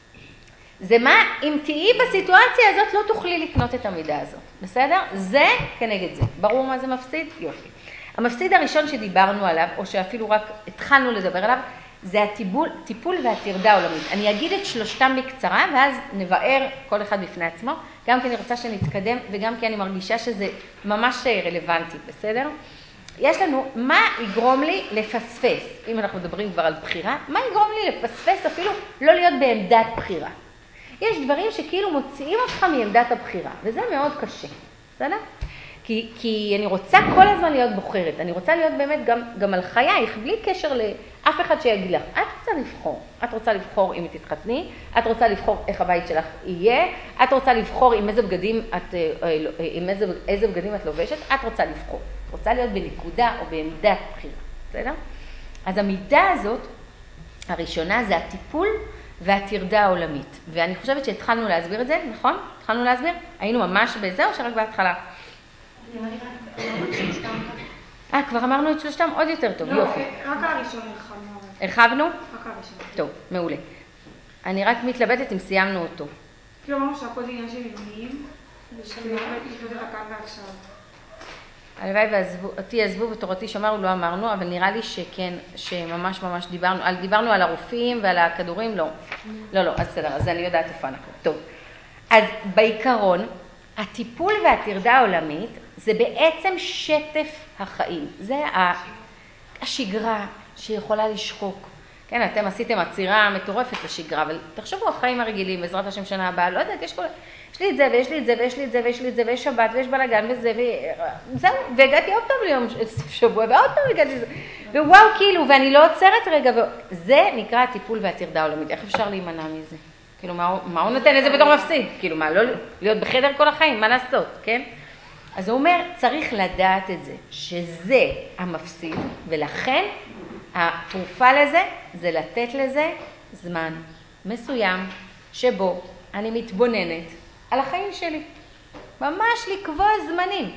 זה מה, אם תהיי בסיטואציה הזאת, לא תוכלי לקנות את המידה הזאת, בסדר? זה כנגד זה. ברור מה זה מפסיד? יופי. המפסיד הראשון שדיברנו עליו, או שאפילו רק התחלנו לדבר עליו, זה הטיפול והטרדה העולמית. אני אגיד את 3 בקצרה, ואז נבאר כל אחד בפני עצמו, גם כי אני רוצה שנתקדם, וגם כי אני מרגישה שזה ממש רלוונטי, בסדר? יש לנו, מה יגרום לי לפספס, אם אנחנו מדברים כבר על בחירה, מה יגרום לי לפספס אפילו לא להיות בעמדת בחירה? יש דברים שכאילו מוציאים אותך מעמדת הבחירה, וזה מאוד קשה, בסדר? כי אני רוצה כל הזמן להיות בוחרת, אני רוצה להיות באמת גם על חייך, בלי קשר לאף אחד שיגיד לך, את רוצה לבחור, את רוצה לבחור אם תתחתני, את רוצה לבחור איך הבית שלך יהיה, את רוצה לבחור עם איזה בגדים את לובשת, את רוצה לבחור, רוצה להיות בנקודה או בעמדת בחירה, בסדר? אז המידה הזאת, הראשונה זה הטיפול והטרדה העולמית, ואני חושבת שהתחלנו להסביר את זה, נכון? התחלנו להסביר? היינו ממש בזה או שרק בהתחלה? כבר אמרנו את 3 עוד יותר טוב, יופי. רק הראשון הרחבנו. הרחבנו? רק הראשון. טוב, מעולה. אני רק מתלבטת אם סיימנו אותו. כאילו אמרנו שהכל זה עניין של עניינים, ושבאמת נשפט את הכאן ועכשיו. הלוואי ואותי עזבו ותורתי שמרו, לא אמרנו, אבל נראה לי שכן, שממש דיברנו על הרופאים ועל הכדורים, לא. לא, אז בסדר, אז אני יודעת איפה אנחנו. טוב, אז בעיקרון, הטיפול והטרדה העולמית זה בעצם שטף החיים. זה השגרה שיכולה לשחוק. כן, אתם עשיתם עצירה מטורפת לשגרה, אבל תחשבו החיים הרגילים, בעזרת השם שנה הבאה, לא יודעת, יש לי את זה ויש לי את זה ויש לי את זה ויש לי את זה ויש שבת ויש בלגן וזה וזהו, והגעתי עוד פעם ליום שבוע ועוד פעם הגעתי לזה, ווואו כאילו, ואני לא עוצרת רגע, זה נקרא הטיפול והטרדה העולמית. איך אפשר להימנע מזה? כאילו, מה הוא נותן לזה בתור מפסיד? כאילו, מה, לא להיות בחדר כל החיים? מה לעשות, כן? אז הוא אומר, צריך לדעת את זה, שזה המפסיד, ולכן התרופה לזה זה לתת לזה זמן מסוים שבו אני מתבוננת על החיים שלי. ממש לקבוע זמנים.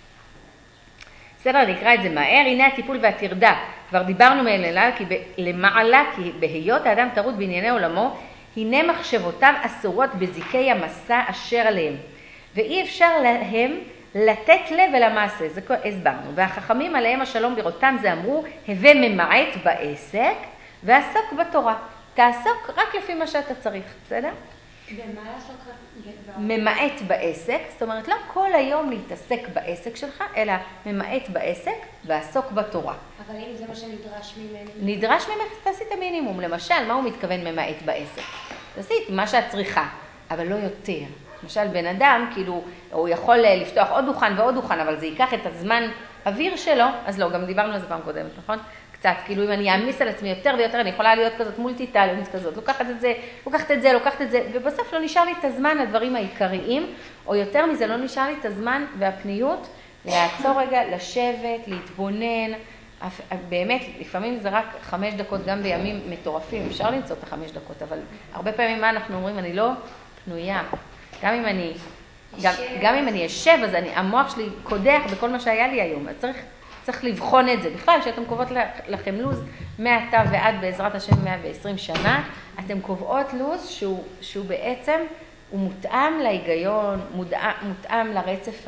בסדר, נקרא את זה מהר. הנה הטיפול והטרדה. כבר דיברנו למעלה, כי בהיות האדם טרוד בענייני עולמו, הנה מחשבותיו אסורות בזיקי המסע אשר עליהם. ואי אפשר להם לתת לב אל המעשה. זה הסברנו. והחכמים עליהם השלום בראותם זה אמרו, הווה ממעט בעסק ועסוק בתורה. תעסוק רק לפי מה שאתה צריך, בסדר? ומה לעסוק? ממעט בעסק, זאת אומרת, לא כל היום להתעסק בעסק שלך, אלא ממעט בעסק ועסוק בתורה. אבל אם זה מה שנדרש ממני? נדרש ממך, תעשי את המינימום. למשל, מה הוא מתכוון ממעט בעסק? תעשי את מה שאת צריכה, אבל לא יותר. למשל, בן אדם, כאילו, הוא יכול לפתוח עוד דוכן ועוד דוכן, אבל זה ייקח את הזמן אוויר שלו, אז לא, גם דיברנו על זה פעם קודמת, נכון? קצת, כאילו אם אני אעמיס על עצמי יותר ויותר, אני יכולה להיות כזאת מולטי-טאלנט כזאת, לוקחת את זה, ובסוף לא נשאר לי את הזמן לדברים העיקריים, או יותר מזה, לא נשאר לי את הזמן והפניות, לעצור רגע, לשבת, להתבונן, באמת, לפעמים זה רק 5 דקות, גם בימים מטורפים, אפשר למצוא את ה5 דקות, אבל הרבה פעמים מה אנחנו אומרים, אני לא פנויה. גם אם אני אשב, אז המוח שלי קודח בכל מה שהיה לי היום. אז צריך לבחון את זה. בכלל, כשאתם קובעות לכם לוז, מעתה ועד בעזרת השם 120 שנה, אתם קובעות לוז שהוא בעצם, הוא מותאם להיגיון, מותאם לרצף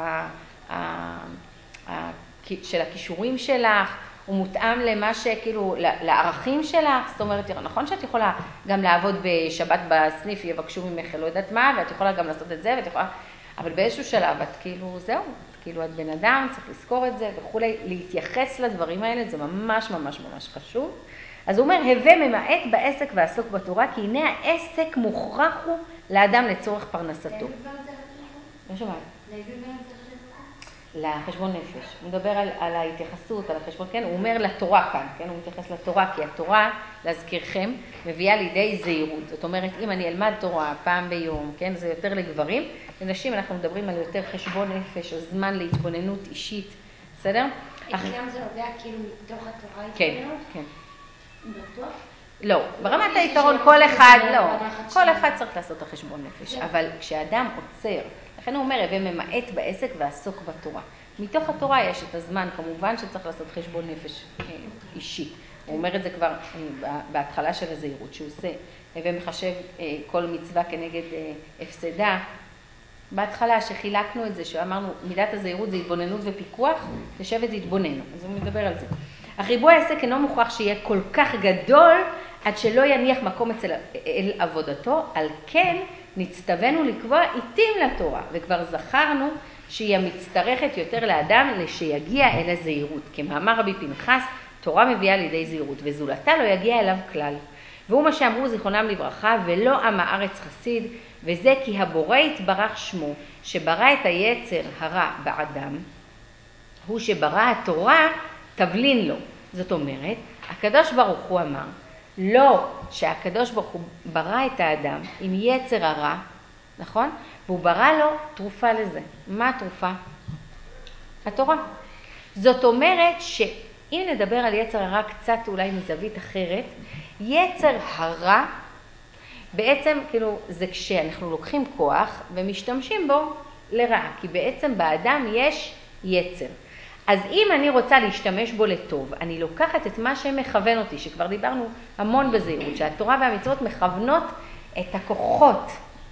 של הכישורים שלך, הוא מותאם למה שכאילו, לערכים שלך, זאת אומרת, נכון שאת יכולה גם לעבוד בשבת בסניף, יבקשו ממך, לא יודעת מה, ואת יכולה גם לעשות את זה, ואת יכולה, אבל באיזשהו שלב, את כאילו, זהו, כאילו את בן אדם, צריך לזכור את זה וכולי, להתייחס לדברים האלה, זה ממש ממש ממש חשוב. אז הוא אומר, הווה ממעט בעסק ועסוק בתורה, כי הנה העסק מוכרח הוא לאדם לצורך פרנסתו. לא שומעת. לחשבון נפש. הוא מדבר על ההתייחסות, על החשבון, כן, הוא אומר לתורה כאן, כן, הוא מתייחס לתורה, כי התורה, להזכירכם, מביאה לידי זהירות. זאת אומרת, אם אני אלמד תורה פעם ביום, כן, זה יותר לגברים, לנשים אנחנו מדברים על יותר חשבון נפש, או זמן להתבוננות אישית, בסדר? גם זה נובע כאילו מתוך התורה התבוננות? כן, כן. בטוח? לא, ברמת היתרון כל אחד, לא, כל אחד צריך לעשות את החשבון נפש, אבל כשאדם עוצר, לכן הוא אומר, הווה ממעט בעסק ועסוק בתורה. מתוך התורה יש את הזמן, כמובן שצריך לעשות חשבון נפש אישי. הוא אומר את זה כבר בהתחלה של הזהירות, שהוא עושה, הווה מחשב כל מצווה כנגד הפסדה. בהתחלה שחילקנו את זה, שאמרנו, מידת הזהירות זה התבוננות ופיקוח, לשבת התבוננו, אז הוא מדבר על זה. אך ריבוי העסק אינו מוכרח שיהיה כל כך גדול, עד שלא יניח מקום אל עבודתו, על כן נצטווינו לקבוע עיתים לתורה, וכבר זכרנו שהיא המצטרכת יותר לאדם שיגיע אל הזהירות. כמאמר רבי פנחס, תורה מביאה לידי זהירות, וזולתה לא יגיע אליו כלל. והוא מה שאמרו זיכרונם לברכה, ולא עם הארץ חסיד, וזה כי הבורא יתברך שמו, שברא את היצר הרע באדם, הוא שברא התורה תבלין לו. זאת אומרת, הקדוש ברוך הוא אמר, לא שהקדוש ברוך הוא ברא את האדם עם יצר הרע, נכון? והוא ברא לו תרופה לזה. מה התרופה? התורה. זאת אומרת שאם נדבר על יצר הרע קצת אולי מזווית אחרת, יצר הרע בעצם כאילו זה כשאנחנו לוקחים כוח ומשתמשים בו לרעה, כי בעצם באדם יש יצר. אז אם אני רוצה להשתמש בו לטוב, אני לוקחת את מה שמכוון אותי, שכבר דיברנו המון בזהירות, שהתורה והמצוות מכוונות את הכוחות,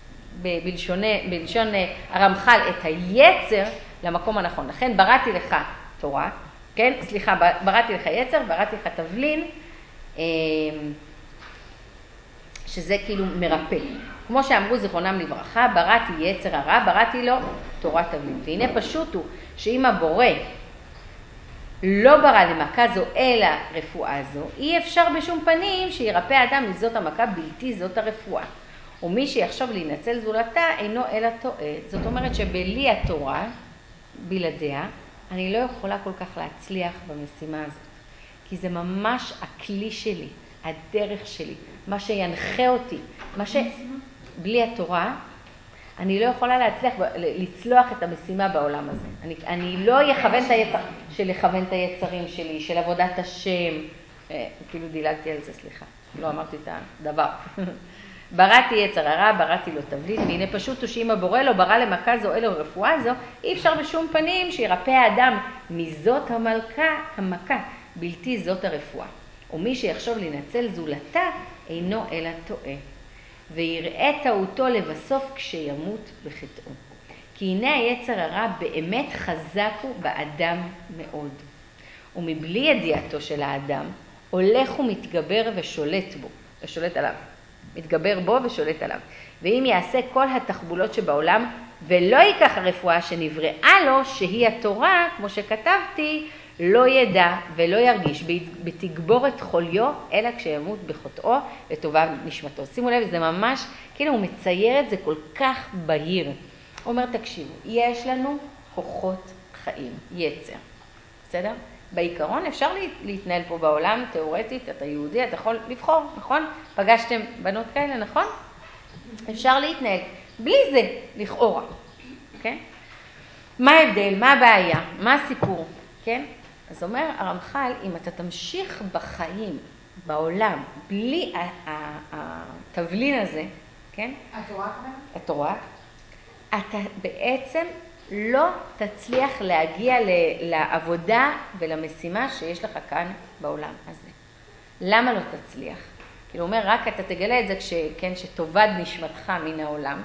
בלשון הרמח"ל, את היצר למקום הנכון. לכן בראתי לך תורה, כן? סליחה, בראתי לך יצר, בראתי לך תבלין, שזה כאילו מרפא. כמו שאמרו זיכרונם לברכה, בראתי יצר הרע, בראתי לו תורת תבלין. והנה פשוט הוא שאם הבורא לא ברא למכה זו אלא רפואה זו, אי אפשר בשום פנים שירפא אדם מזאת המכה בלתי זאת הרפואה. ומי שיחשוב להינצל זולתה אינו אלא טועה. זאת אומרת שבלי התורה, בלעדיה, אני לא יכולה כל כך להצליח במשימה הזאת. כי זה ממש הכלי שלי, הדרך שלי, מה שינחה אותי, בלי התורה, אני לא יכולה להצליח, לצלוח את המשימה בעולם הזה. אני לא יכוון את היצרים שלי, של עבודת השם, אפילו דילגתי על זה, סליחה, לא אמרתי את הדבר. בראתי יצר הרע, בראתי לו תבלין, והנה פשוט הוא שאם הבורא לא ברא למכה זו אלו רפואה זו, אי אפשר בשום פנים שירפא האדם מזאת המכה, בלתי זאת הרפואה. ומי שיחשוב לנצל זולתה אינו אלא טועה. ויראה טעותו לבסוף כשימות בחטאו. כי הנה היצר הרע באמת חזק הוא באדם מאוד. ומבלי ידיעתו של האדם, הולך ומתגבר ושולט בו, ושולט עליו. מתגבר בו ושולט עליו. ואם יעשה כל התחבולות שבעולם, ולא ייקח הרפואה שנבראה לו, שהיא התורה, כמו שכתבתי, לא ידע ולא ירגיש בתגבורת חוליו, אלא כשימות בחטאו לטובה נשמתו. שימו לב, זה ממש, כאילו הוא מצייר את זה כל כך בהיר. הוא אומר, תקשיבו, יש לנו כוחות חיים, יצר. בסדר? בעיקרון אפשר להתנהל פה בעולם, תיאורטית, אתה יהודי, אתה יכול לבחור, נכון? פגשתם בנות כאלה, נכון? אפשר להתנהל. בלי זה, לכאורה. כן? מה ההבדל? מה הבעיה? מה הסיפור? כן? אז אומר הרמח"ל, אם אתה תמשיך בחיים, בעולם, בלי התבלין הזה, כן? התורה כמובן? התורה, אתה בעצם לא תצליח להגיע לעבודה ולמשימה שיש לך כאן בעולם הזה. למה לא תצליח? כאילו אומר, רק אתה תגלה את זה שתאבד נשמתך מן העולם,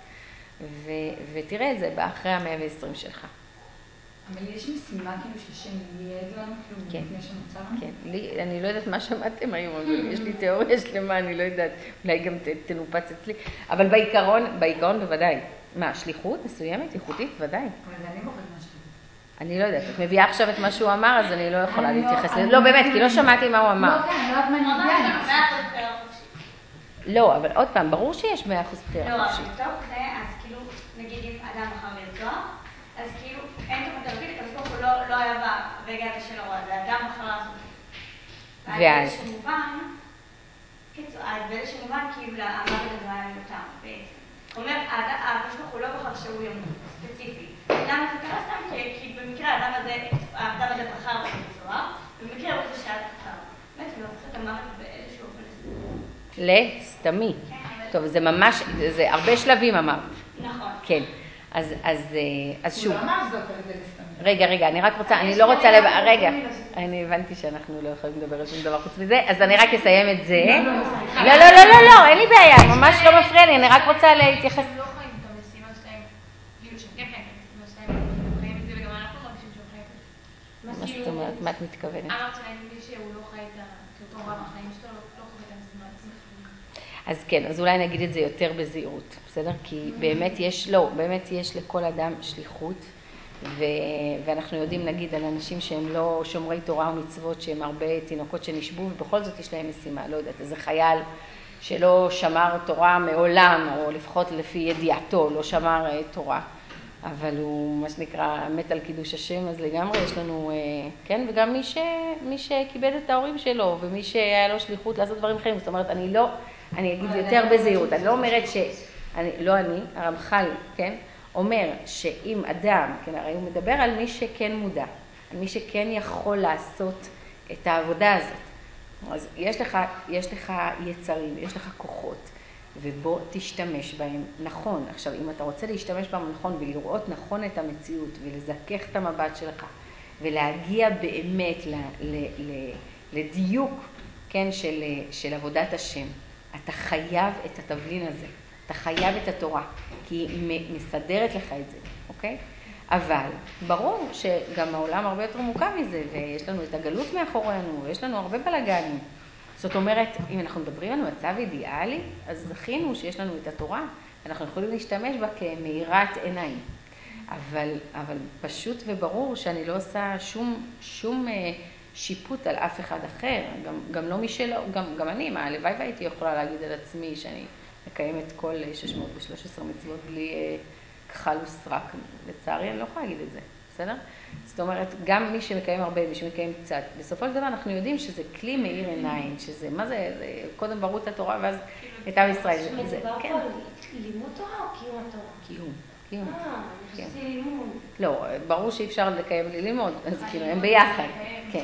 ותראה את זה אחרי ה-120 שלך. אבל יש משימה כאילו שהשם ייעד לנו, כאילו לפני שנוצר לנו? כן, אני לא יודעת מה שמעתם היום, אבל יש לי תיאוריה שלמה, אני לא יודעת, אולי גם תנופץ אצלי, אבל בעיקרון בוודאי. מה, שליחות מסוימת, ייחודית? ודאי. אבל זה אני בוחרת מה שליחות. אני לא יודעת, את מביאה עכשיו את מה שהוא אמר, אז אני לא יכולה להתייחס לזה. לא, באמת, כי לא שמעתי מה הוא אמר. לא, כן, אני לא יודעת מה אני מביאה. לא, אבל עוד פעם, ברור שיש 100% בחירה לא, אבל חופשית. בתוך זה, אז כאילו, נגיד אם אדם בחר לרצוח, אז כאילו, אין תוכנית תרבית, הקדוש ברוך הוא לא היה ברגע הזה של הרוע, זה אדם בחר לעשות את זה. ואז? באיזשהו מובן, כאילו, המוות הזה היה מיותר, בעצם. זאת אומרת, הקדוש ברוך הוא לא בחר שהוא ימות, ספציפי. למה זה קרה סתם? כי במקרה האדם הזה בחר לרצוח, ובמקרה הוא זה שהיה בחר. באמת, הוא הופך את המוות באיזשהו אופן לסתמי. טוב, זה ממש, זה הרבה שלבים אמרת. נכון. כן. אז שוב. הוא לא אמר שזה הופך את זה לסתמי. רגע, אני רק רוצה, אני לא רוצה רגע, אני הבנתי שאנחנו לא יכולים לדבר על שום דבר חוץ מזה, אז אני רק אסיים את זה. לא, אין לי בעיה, ממש לא מפריע לי, אני רק רוצה להתייחס. הם לא חיים את המשימה שלהם, כאילו שהם כן חיים את המשימה שלהם, הם חיים את זה וגם אנחנו מרגישים שהם חיים את זה. מה זאת אומרת? מה את מתכוונת? אמרת שנגיד מי שהוא לא חי את אותו רב החיים שלו, לא חווה את המשימה עצמך. אז כן, אז אולי נגיד את זה יותר בזהירות, בסדר? כי באמת יש לכל אדם שליחות, ואנחנו יודעים נגיד על אנשים שהם לא שומרי תורה ומצוות, שהם הרבה תינוקות שנשבו, ובכל זאת יש להם משימה, לא יודעת, איזה חייל שלא שמר תורה מעולם, או לפחות לפי ידיעתו, לא שמר תורה, אבל הוא מה שנקרא מת על קידוש השם, אז לגמרי יש לנו, כן, וגם מי שכיבד את ההורים שלו, ומי שהיה לו שליחות לעשות דברים אחרים, זאת אומרת, אני אגיד יותר בזהירות, אני לא אומרת הרמח"ל, כן, אומר שאם אדם, כן, הרי הוא מדבר על מי שכן מודע, על מי שכן יכול לעשות את העבודה הזאת. אז יש לך יצרים, יש לך כוחות, ובוא תשתמש בהם נכון. עכשיו, אם אתה רוצה להשתמש בהם נכון ולראות נכון את המציאות ולזכך את המבט שלך ולהגיע באמת לדיוק, כן, של עבודת השם, אתה חייב את התבלין הזה, אתה חייב את התורה, כי היא מסדרת לך את זה, אוקיי? אבל ברור שגם העולם הרבה יותר מורכב מזה, ויש לנו את הגלות מאחורינו, ויש לנו הרבה בלגנים. זאת אומרת, אם אנחנו מדברים על מצב אידיאלי, אז זכינו שיש לנו את התורה, אנחנו יכולים להשתמש בה כמאירת עיניים. אבל פשוט וברור שאני לא עושה שום שיפוט על אף אחד אחר, גם לא מי שלא, גם אני, הלוואי והייתי יכולה להגיד על עצמי שאני מקיימת כל 613 מצוות בלי כחל וסרק. לצערי אני לא יכולה להגיד את זה, בסדר? זאת אומרת, גם מי שמקיים הרבה, מי שמקיים קצת, בסופו של דבר אנחנו יודעים שזה כלי מאיר עיניים, שזה, מה זה, קודם ברות התורה ואז את עם ישראל. מדובר פה על לימוד תורה או קיום התורה? קיום. אני חושבת לימוד. לא, ברור שאי אפשר לקיים בלי ללמוד, אז כאילו הם ביחד. כן.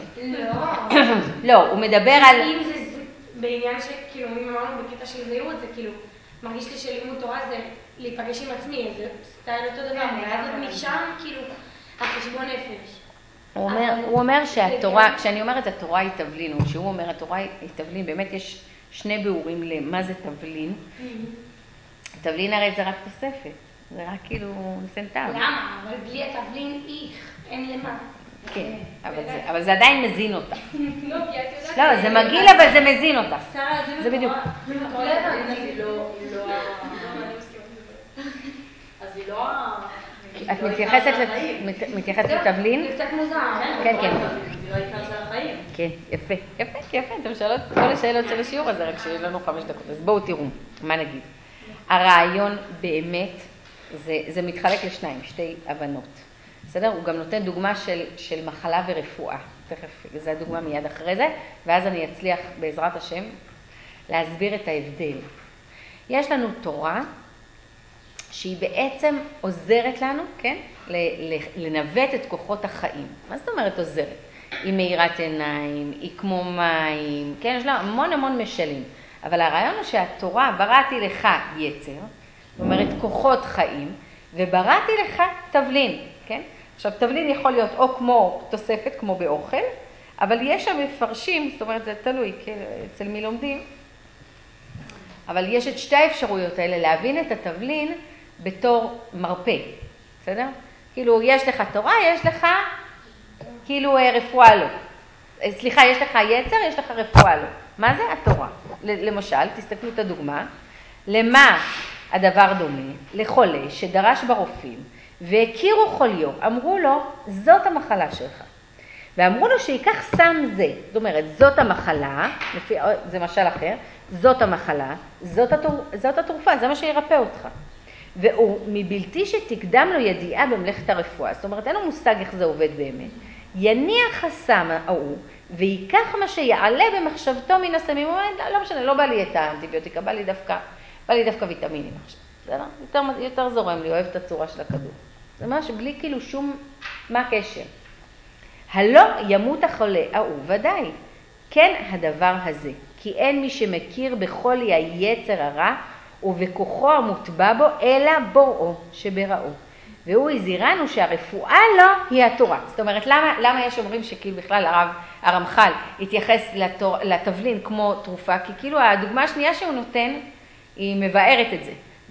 לא, הוא מדבר על... אם זה בעניין שכאילו, אם אמרנו בקטע של זהירות, זה כאילו, מרגיש לי שלימוד תורה זה להיפגש עם עצמי, זה סטייל אותו דבר, ואז עוד משם, כאילו, החשבון נפש. הוא אומר שהתורה, כשאני אומרת התורה היא תבלין, או שהוא אומר התורה היא תבלין, באמת יש שני ביאורים למה זה תבלין. תבלין הרי זה רק תוספת, זה רק כאילו נותן טעם. למה? אבל בלי התבלין אין למה. כן, אבל זה עדיין מזין אותה. לא, כי את יודעת... לא, זה מגעיל אבל זה מזין אותה. זה בדיוק. אז היא לא... את מתייחסת לתבלין? זה קצת מוזר. כן, כן. זה לא עיקר של החיים. כן, יפה. אתם שואלות כל השאלות של השיעור הזה, רק שיש לנו 5 דקות. אז בואו תראו, מה נגיד? הרעיון באמת, זה מתחלק לשניים, שתי הבנות. בסדר? הוא גם נותן דוגמה של מחלה ורפואה. תכף, זו הדוגמה מיד אחרי זה, ואז אני אצליח בעזרת השם להסביר את ההבדל. יש לנו תורה שהיא בעצם עוזרת לנו, כן? לנווט את כוחות החיים. מה זאת אומרת עוזרת? היא מאירת עיניים, היא כמו מים, כן, יש לה המון המון משלים. אבל הרעיון הוא שהתורה, בראתי לך יצר, זאת אומרת כוחות חיים, ובראתי לך תבלין, כן? עכשיו, תבלין יכול להיות או כמו תוספת, כמו באוכל, אבל יש שם מפרשים, זאת אומרת, זה תלוי, אצל מי לומדים, אבל יש את שתי האפשרויות האלה, להבין את התבלין בתור מרפא, בסדר? כאילו, יש לך תורה, יש לך כאילו רפואה לו. סליחה, יש לך יצר, יש לך רפואה לו. מה זה התורה? למשל, תסתכלו את הדוגמה, למה הדבר דומה? לחולה שדרש ברופאים, והכירו חוליו, אמרו לו, זאת המחלה שלך. ואמרו לו שיקח סם זה, זאת אומרת, זאת המחלה, זה משל אחר, זאת המחלה, זאת התרופה, זה מה שירפא אותך. והוא מבלתי שתקדם לו ידיעה במלאכת הרפואה, זאת אומרת, אין לו מושג איך זה עובד באמת. יניח הסם ההוא, ויקח מה שיעלה במחשבתו מן הסמים, הוא אומר, לא משנה, לא בא לי את האנטיביוטיקה, בא לי דווקא ויטמינים עכשיו. בסדר? יותר זורם לי, אוהב את הצורה של הכדור. זה ממש בלי כאילו שום, מה הקשר? הלא ימות החולה, ודאי, כן הדבר הזה, כי אין מי שמכיר בחולי היצר הרע, ובכוחו המוטבע בו, אלא בוראו שבראו. והוא הזהירנו שהרפואה לו היא התורה. זאת אומרת, למה יש אומרים שכאילו בכלל הרמח"ל התייחס לתבלין כמו תרופה? כי כאילו הדוגמה השנייה שהוא נותן, היא מבארת את זה.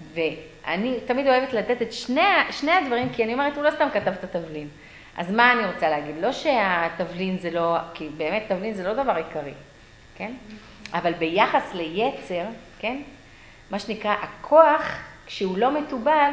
ואני תמיד אוהבת לתת את שני הדברים, כי אני אומרת, הוא לא סתם כתב את התבלין. אז מה אני רוצה להגיד? לא שהתבלין זה לא, כי באמת תבלין זה לא דבר עיקרי, כן? אבל ביחס ליצר, כן? מה שנקרא, הכוח, כשהוא לא מטובל,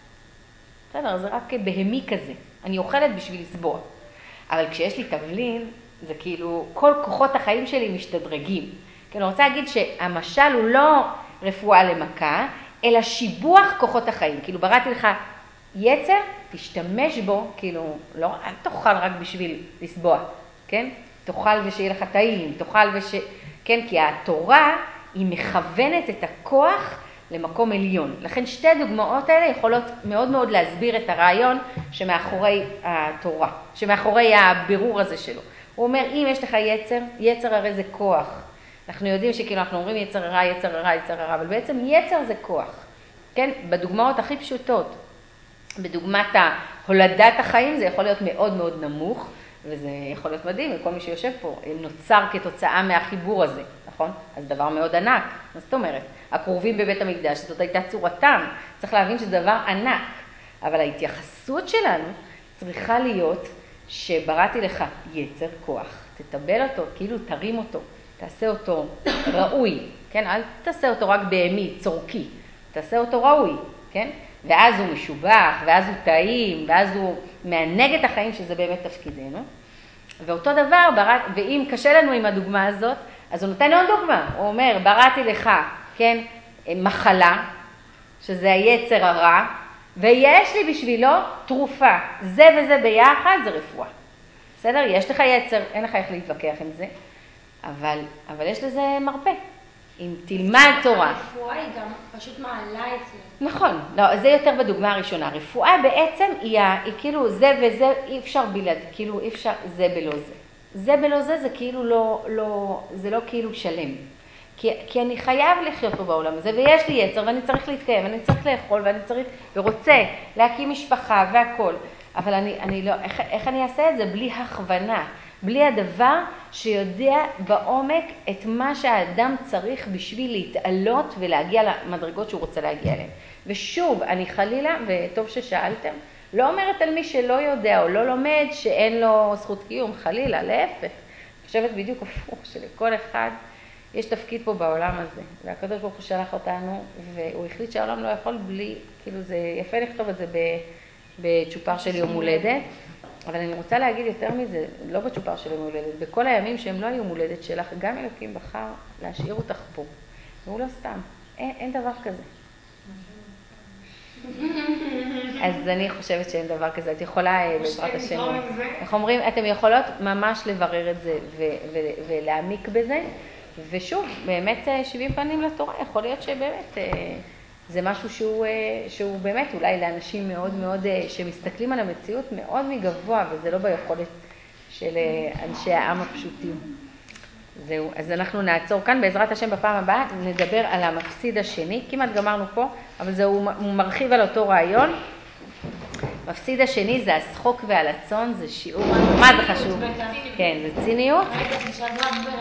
בסדר, זה רק בהמי כזה. אני אוכלת בשביל לסבוע. אבל כשיש לי תבלין, זה כאילו, כל כוחות החיים שלי משתדרגים. כי אני רוצה להגיד שהמשל הוא לא רפואה למכה, אלא שיבוח כוחות החיים. כאילו, בראתי לך יצר, תשתמש בו, כאילו, לא, אל תאכל רק בשביל לסבוע, כן? תאכל ושיהיה לך טעים, כן, כי התורה היא מכוונת את הכוח למקום עליון. לכן שתי הדוגמאות האלה יכולות מאוד מאוד להסביר את הרעיון שמאחורי התורה, שמאחורי הבירור הזה שלו. הוא אומר, אם יש לך יצר, יצר הרי זה כוח. אנחנו יודעים שכאילו אנחנו אומרים יצר הרע, יצר הרע, יצר הרע, אבל בעצם יצר זה כוח. כן? בדוגמאות הכי פשוטות, בדוגמת הולדת החיים זה יכול להיות מאוד מאוד נמוך, וזה יכול להיות מדהים, וכל מי שיושב פה נוצר כתוצאה מהחיבור הזה, נכון? אז דבר מאוד ענק, מה זאת אומרת? הקרובים בבית המקדש, זאת הייתה צורתם, צריך להבין שזה דבר ענק, אבל ההתייחסות שלנו צריכה להיות שבראתי לך יצר כוח, תטבל אותו, כאילו תרים אותו, תעשה אותו ראוי, כן? אל תעשה אותו רק בהמי, צורכי, תעשה אותו ראוי, כן? ואז הוא משובח, ואז הוא טעים, ואז הוא מענג את החיים, שזה באמת תפקידנו. ואותו דבר, ואם קשה לנו עם הדוגמה הזאת, אז הוא נותן עוד דוגמה. הוא אומר, בראתי לך, כן, מחלה, שזה היצר הרע, ויש לי בשבילו תרופה. זה וזה ביחד, זה רפואה. בסדר? יש לך יצר, אין לך איך להתווכח עם זה, אבל יש לזה מרפא. אם תלמד תורה. הרפואה היא גם פשוט מעלה את זה. נכון, לא, זה יותר בדוגמה הראשונה. רפואה בעצם היא כאילו זה וזה, אי אפשר בלעד, כאילו אי אפשר זה בלא זה. זה בלא זה, זה כאילו זה לא כאילו שלם. כי אני חייב לחיות פה בעולם הזה, ויש לי יצר, ואני צריך להתקיים, ואני צריך לאכול, ואני צריך, ורוצה להקים משפחה והכל. אבל אני לא, איך אני אעשה את זה? בלי הכוונה. בלי הדבר שיודע בעומק את מה שהאדם צריך בשביל להתעלות ולהגיע למדרגות שהוא רוצה להגיע אליהן. ושוב, אני חלילה, וטוב ששאלתם, לא אומרת על מי שלא יודע או לא לומד שאין לו זכות קיום, חלילה, להפך. אני חושבת בדיוק הפוך שלכל אחד יש תפקיד פה בעולם הזה. והקדוש ברוך הוא שלח אותנו, והוא החליט שהעולם לא יכול בלי, כאילו זה יפה לכתוב את זה בצ'ופר של יום הולדת. אבל אני רוצה להגיד יותר מזה, לא בצ'ופר של יום הולדת, בכל הימים שהם לא היו מולדת שלך, גם אלוקים בחר להשאיר אותך פה. והוא לא סתם, אין דבר כזה. אז אני חושבת שאין דבר כזה, את יכולה בעזרת השם. איך אומרים, אתם יכולות ממש לברר את זה ולהעמיק בזה, ושוב, באמת 70 פנים לתורה, יכול להיות שבאמת זה משהו שהוא באמת אולי לאנשים מאוד מאוד, שמסתכלים על המציאות מאוד מגבוה, וזה לא ביכולת של אנשי העם הפשוטים. זהו, אז אנחנו נעצור כאן, בעזרת השם בפעם הבאה נדבר על המפסיד השני, כמעט גמרנו פה, אבל הוא מרחיב על אותו רעיון. מפסיד השני זה השחוק והלצון, זה שיעור, מה זה חשוב? כן, זה ציניות.